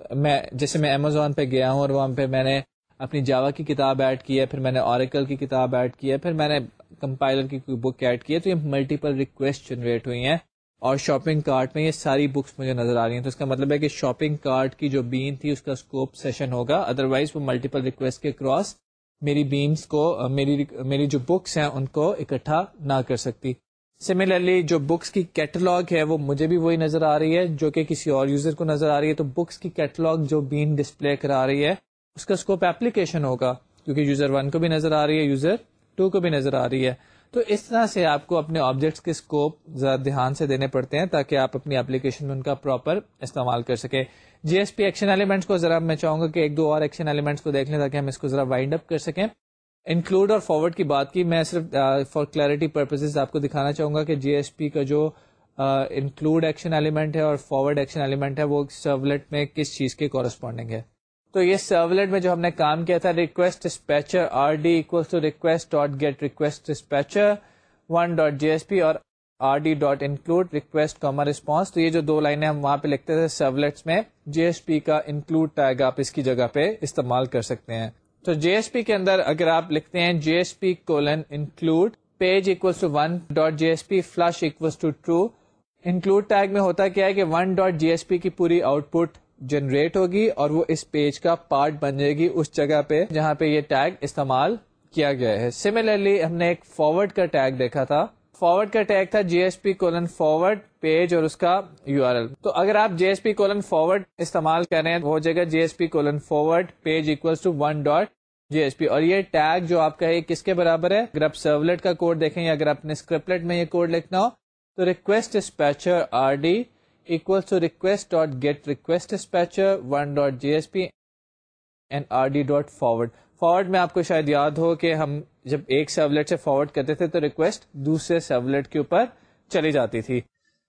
A: میں امیزون پہ گیا ہوں اور وہاں پہ میں نے اپنی جاوا کی کتاب ایڈ کی ہے, پھر میں نے اوریکل کی کتاب ایڈ کی ہے, پھر میں نے کمپائلر کی کوئی بک ایڈ کی ہے, تو یہ ملٹیپل ریکویسٹ جنریٹ ہوئی ہیں اور شاپنگ کارٹ میں یہ ساری بکس مجھے نظر آ رہی ہیں. تو اس کا مطلب ہے کہ شاپنگ کارٹ کی جو بین تھی اس کا اسکوپ سیشن ہوگا, ادروائز وہ ملٹیپل ریکویسٹ کے کراس میری بینس کو میری جو بکس ہیں ان کو اکٹھا نہ کر سکتی. سملرلی جو بکس کی کیٹلاگ ہے وہ مجھے بھی وہی نظر آ رہی ہے جو کہ کسی اور یوزر کو نظر آ رہی ہے. تو بکس کی کیٹلاگ جو بین ڈسپلے کرا رہی ہے اس کا اسکوپ ایپلیکیشن ہوگا, کیونکہ یوزر 1 کو بھی نظر آ رہی ہے, یوزر 2 کو بھی نظر آ رہی ہے. تو اس طرح سے آپ کو اپنے آبجیکٹس کے اسکوپ ذرا دھیان سے دینے پڑتے ہیں تاکہ آپ اپنی ایپلیکیشن میں ان کا پراپر استعمال کر سکیں. G S P action elements کو ذرا میں چاہوں گا کہ ایک دو اور ایکشن ایلیمنٹس کو دیکھ لیں تاکہ ہم اس کو ذرا وائنڈ اپ کر سکیں. انکلوڈ اور فارورڈ کی بات کی, میں صرف فار کلیئرٹی پرپزز آپ کو دکھانا چاہوں گا کہ جی ایس پی کا جو انکلوڈ ایکشن ایلیمنٹ ہے اور فارورڈ ایکشن ایلیمنٹ ہے وہ سرولیٹ میں کس چیز کے کورسپونڈنگ ہے. تو یہ سرولیٹ میں جو ہم نے کام کیا تھا, request dispatcher R D equals to request dot get request dispatcher 1.jsp اور rd.include request comma response. تو یہ جو دو لائنیں ہم وہاں پہ لکھتے تھے سرولیٹس میں, JSP کا انکلوڈ ٹیگ آپ اس کی جگہ پہ استعمال کر سکتے ہیں. تو JSP کے اندر اگر آپ لکھتے ہیں JSP:include page equals to 1.jsp flush equals to true, include tag میں ہوتا کیا ہے کہ 1.jsp کی پوری آؤٹ پٹ جنریٹ ہوگی اور وہ اس پیج کا پارٹ بن جائے گی اس جگہ پہ جہاں پہ یہ ٹیگ استعمال کیا گیا ہے. سملرلی ہم نے ایک فارورڈ کا ٹیگ دیکھا تھا, فارورڈ کا ٹیگ تھا JSP:forward پیج اور اس کا URL. تو اگر آپ JSP:forward استعمال کر رہے ہیں وہ جگہ JSP:forward page equals to 1.jsp, اور یہ ٹیگ جو آپ کا ہے کس کے برابر ہے. اگر آپ سرولیٹ کا کوڈ دیکھیں یا اگر اپنے اسکرپلیٹ میں یہ کوڈ لکھنا ہو تو request dispatcher RD equals to request.get request dispatcher 1.jsp and rd.forward. Forward میں آپ کو شاید یاد ہو کہ ہم جب ایک سرولیٹ سے فارورڈ کرتے تھے تو ریکویسٹ دوسرے سرولیٹ کے اوپر چلی جاتی تھی.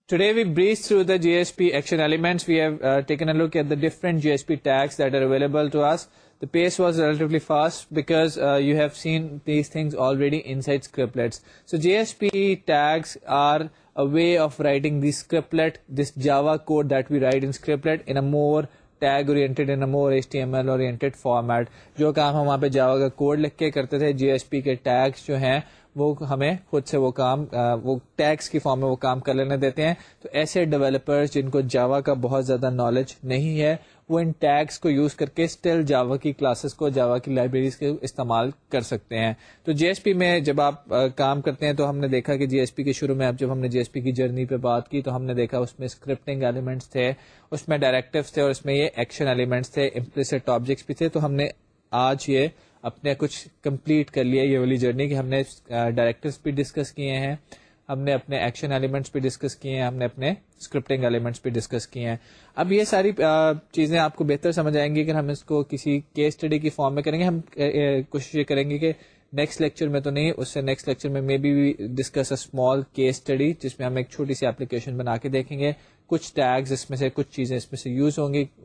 A: Today we breeze through the JSP action elements. We have taken a look at the different JSP tags that are available to us. The pace was relatively fast because you have seen these things already inside scriptlets. So JSP tags are a way of writing the scriptlet, this Java code that we write in scriptlet, in a more tag oriented, in a more HTML oriented format. جو کام ہم وہاں پہ جاوا کا code لکھ کے کرتے تھے, JSP کے ٹیگس جو ہیں وہ ہمیں خود سے وہ کام وہ ٹیگس کی فارم میں وہ کام کر لینے دیتے ہیں. تو ایسے ڈیولپرز جن کو جاوا کا بہت زیادہ نالج نہیں ہے, وہ ان ٹیگس کو یوز کر کے اسٹل جاوا کی کلاسز کو, جاوا کی لائبریریز کے استعمال کر سکتے ہیں. تو JSP میں جب آپ کام کرتے ہیں تو ہم نے دیکھا کہ JSP کے شروع میں جب ہم نے JSP کی جرنی پہ بات کی تو ہم نے دیکھا اس میں اسکرپٹنگ ایلیمنٹس تھے, اس میں ڈائریکٹیوز تھے, اور اس میں یہ ایکشن ایلیمنٹس تھے, امپلیسٹ آبجیکٹس بھی تھے. تو ہم نے آج یہ اپنے کچھ کمپلیٹ کر لیا یہ والی جرنی کہ ہم نے ڈائریکٹیوز بھی ڈسکس کیے ہیں, ہم نے اپنے ایکشن ایلیمنٹس بھی ڈسکس کیے ہیں, ہم نے اپنے اسکرپٹنگ ایلیمنٹس بھی ڈسکس کیے ہیں. اب یہ ساری چیزیں آپ کو بہتر سمجھ آئیں گی اگر ہم اس کو کسی کیس اسٹڈی کی فارم میں کریں گے. ہم کوشش یہ کریں گے کہ نیکسٹ لیکچر میں تو نہیں, اس سے نیکسٹ لیکچر میں maybe discuss a small case study جس میں ہم ایک چھوٹی سی ایپلیکیشن بنا کے دیکھیں گے. کچھ ٹیگز اس میں سے, کچھ چیزیں اس میں سے یوز ہوں گی,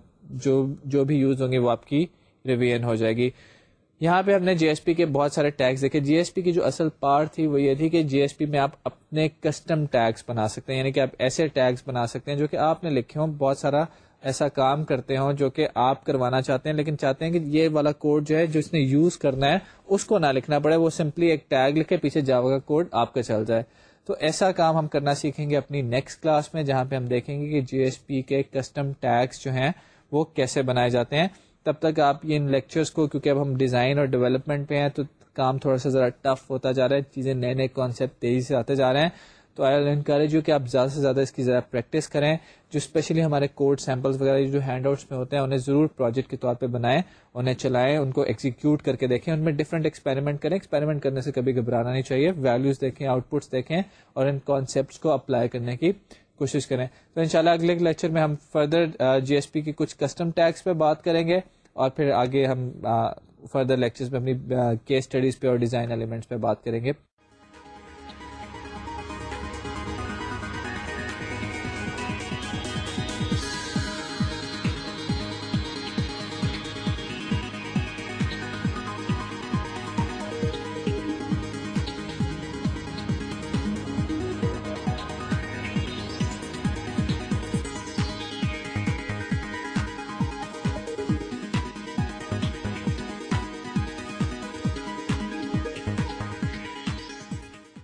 A: جو بھی یوز ہوں گے وہ آپ کی ریویژن ہو جائے گی. یہاں پہ ہم نے JSP کے بہت سارے ٹیگز دیکھے. JSP کی جو اصل پارٹ تھی وہ یہ تھی کہ JSP میں آپ اپنے کسٹم ٹیگز بنا سکتے ہیں, یعنی کہ آپ ایسے ٹیگز بنا سکتے ہیں جو کہ آپ نے لکھے ہوں, بہت سارا ایسا کام کرتے ہوں جو کہ آپ کروانا چاہتے ہیں, لیکن چاہتے ہیں کہ یہ والا کوڈ جو ہے جو اس نے یوز کرنا ہے اس کو نہ لکھنا پڑے, وہ سمپلی ایک ٹیگ لکھے پیچھے جاوا کا کوڈ آپ کا چل جائے. تو ایسا کام ہم کرنا سیکھیں گے اپنی نیکسٹ کلاس میں, جہاں پہ ہم دیکھیں گے کہ JSP کے کسٹم ٹیگز جو ہیں وہ کیسے بنائے جاتے ہیں. تب تک آپ یہ ان لیکچرز کو, کیونکہ اب ہم ڈیزائن اور ڈیولپمنٹ پہ ہیں تو کام تھوڑا سا ذرا ٹف ہوتا جا رہا ہے, چیزیں نئے نئے کانسیپٹ تیزی سے آتے جا رہے ہیں. تو آئی ول انکریج یو کہ آپ زیادہ سے زیادہ اس کی ذرا پریکٹس کریں. جو اسپیشلی ہمارے کوڈ سیمپلز وغیرہ جو ہینڈ آؤٹس میں ہوتے ہیں انہیں ضرور پروجیکٹ کے طور پہ بنائیں, انہیں چلائیں, ان کو ایگزیکیوٹ کر کے دیکھیں, ان میں ڈفرینٹ ایکسپیریمنٹ کریں. ایکسپیریمنٹ کرنے سے کبھی گھبرانا نہیں چاہیے, ویلیوز دیکھیں, آؤٹ پٹس دیکھیں, اور ان کانسیپٹس کو اپلائی کرنے کی کوشش کریں. تو انشاءاللہ اگلے لیکچر میں ہم فردر JSP کی کچھ کسٹم ٹیگس پہ بات کریں گے, اور پھر آگے ہم فردر لیکچرز میں اپنی کیس اسٹڈیز پہ اور ڈیزائن ایلیمنٹس پہ بات کریں گے.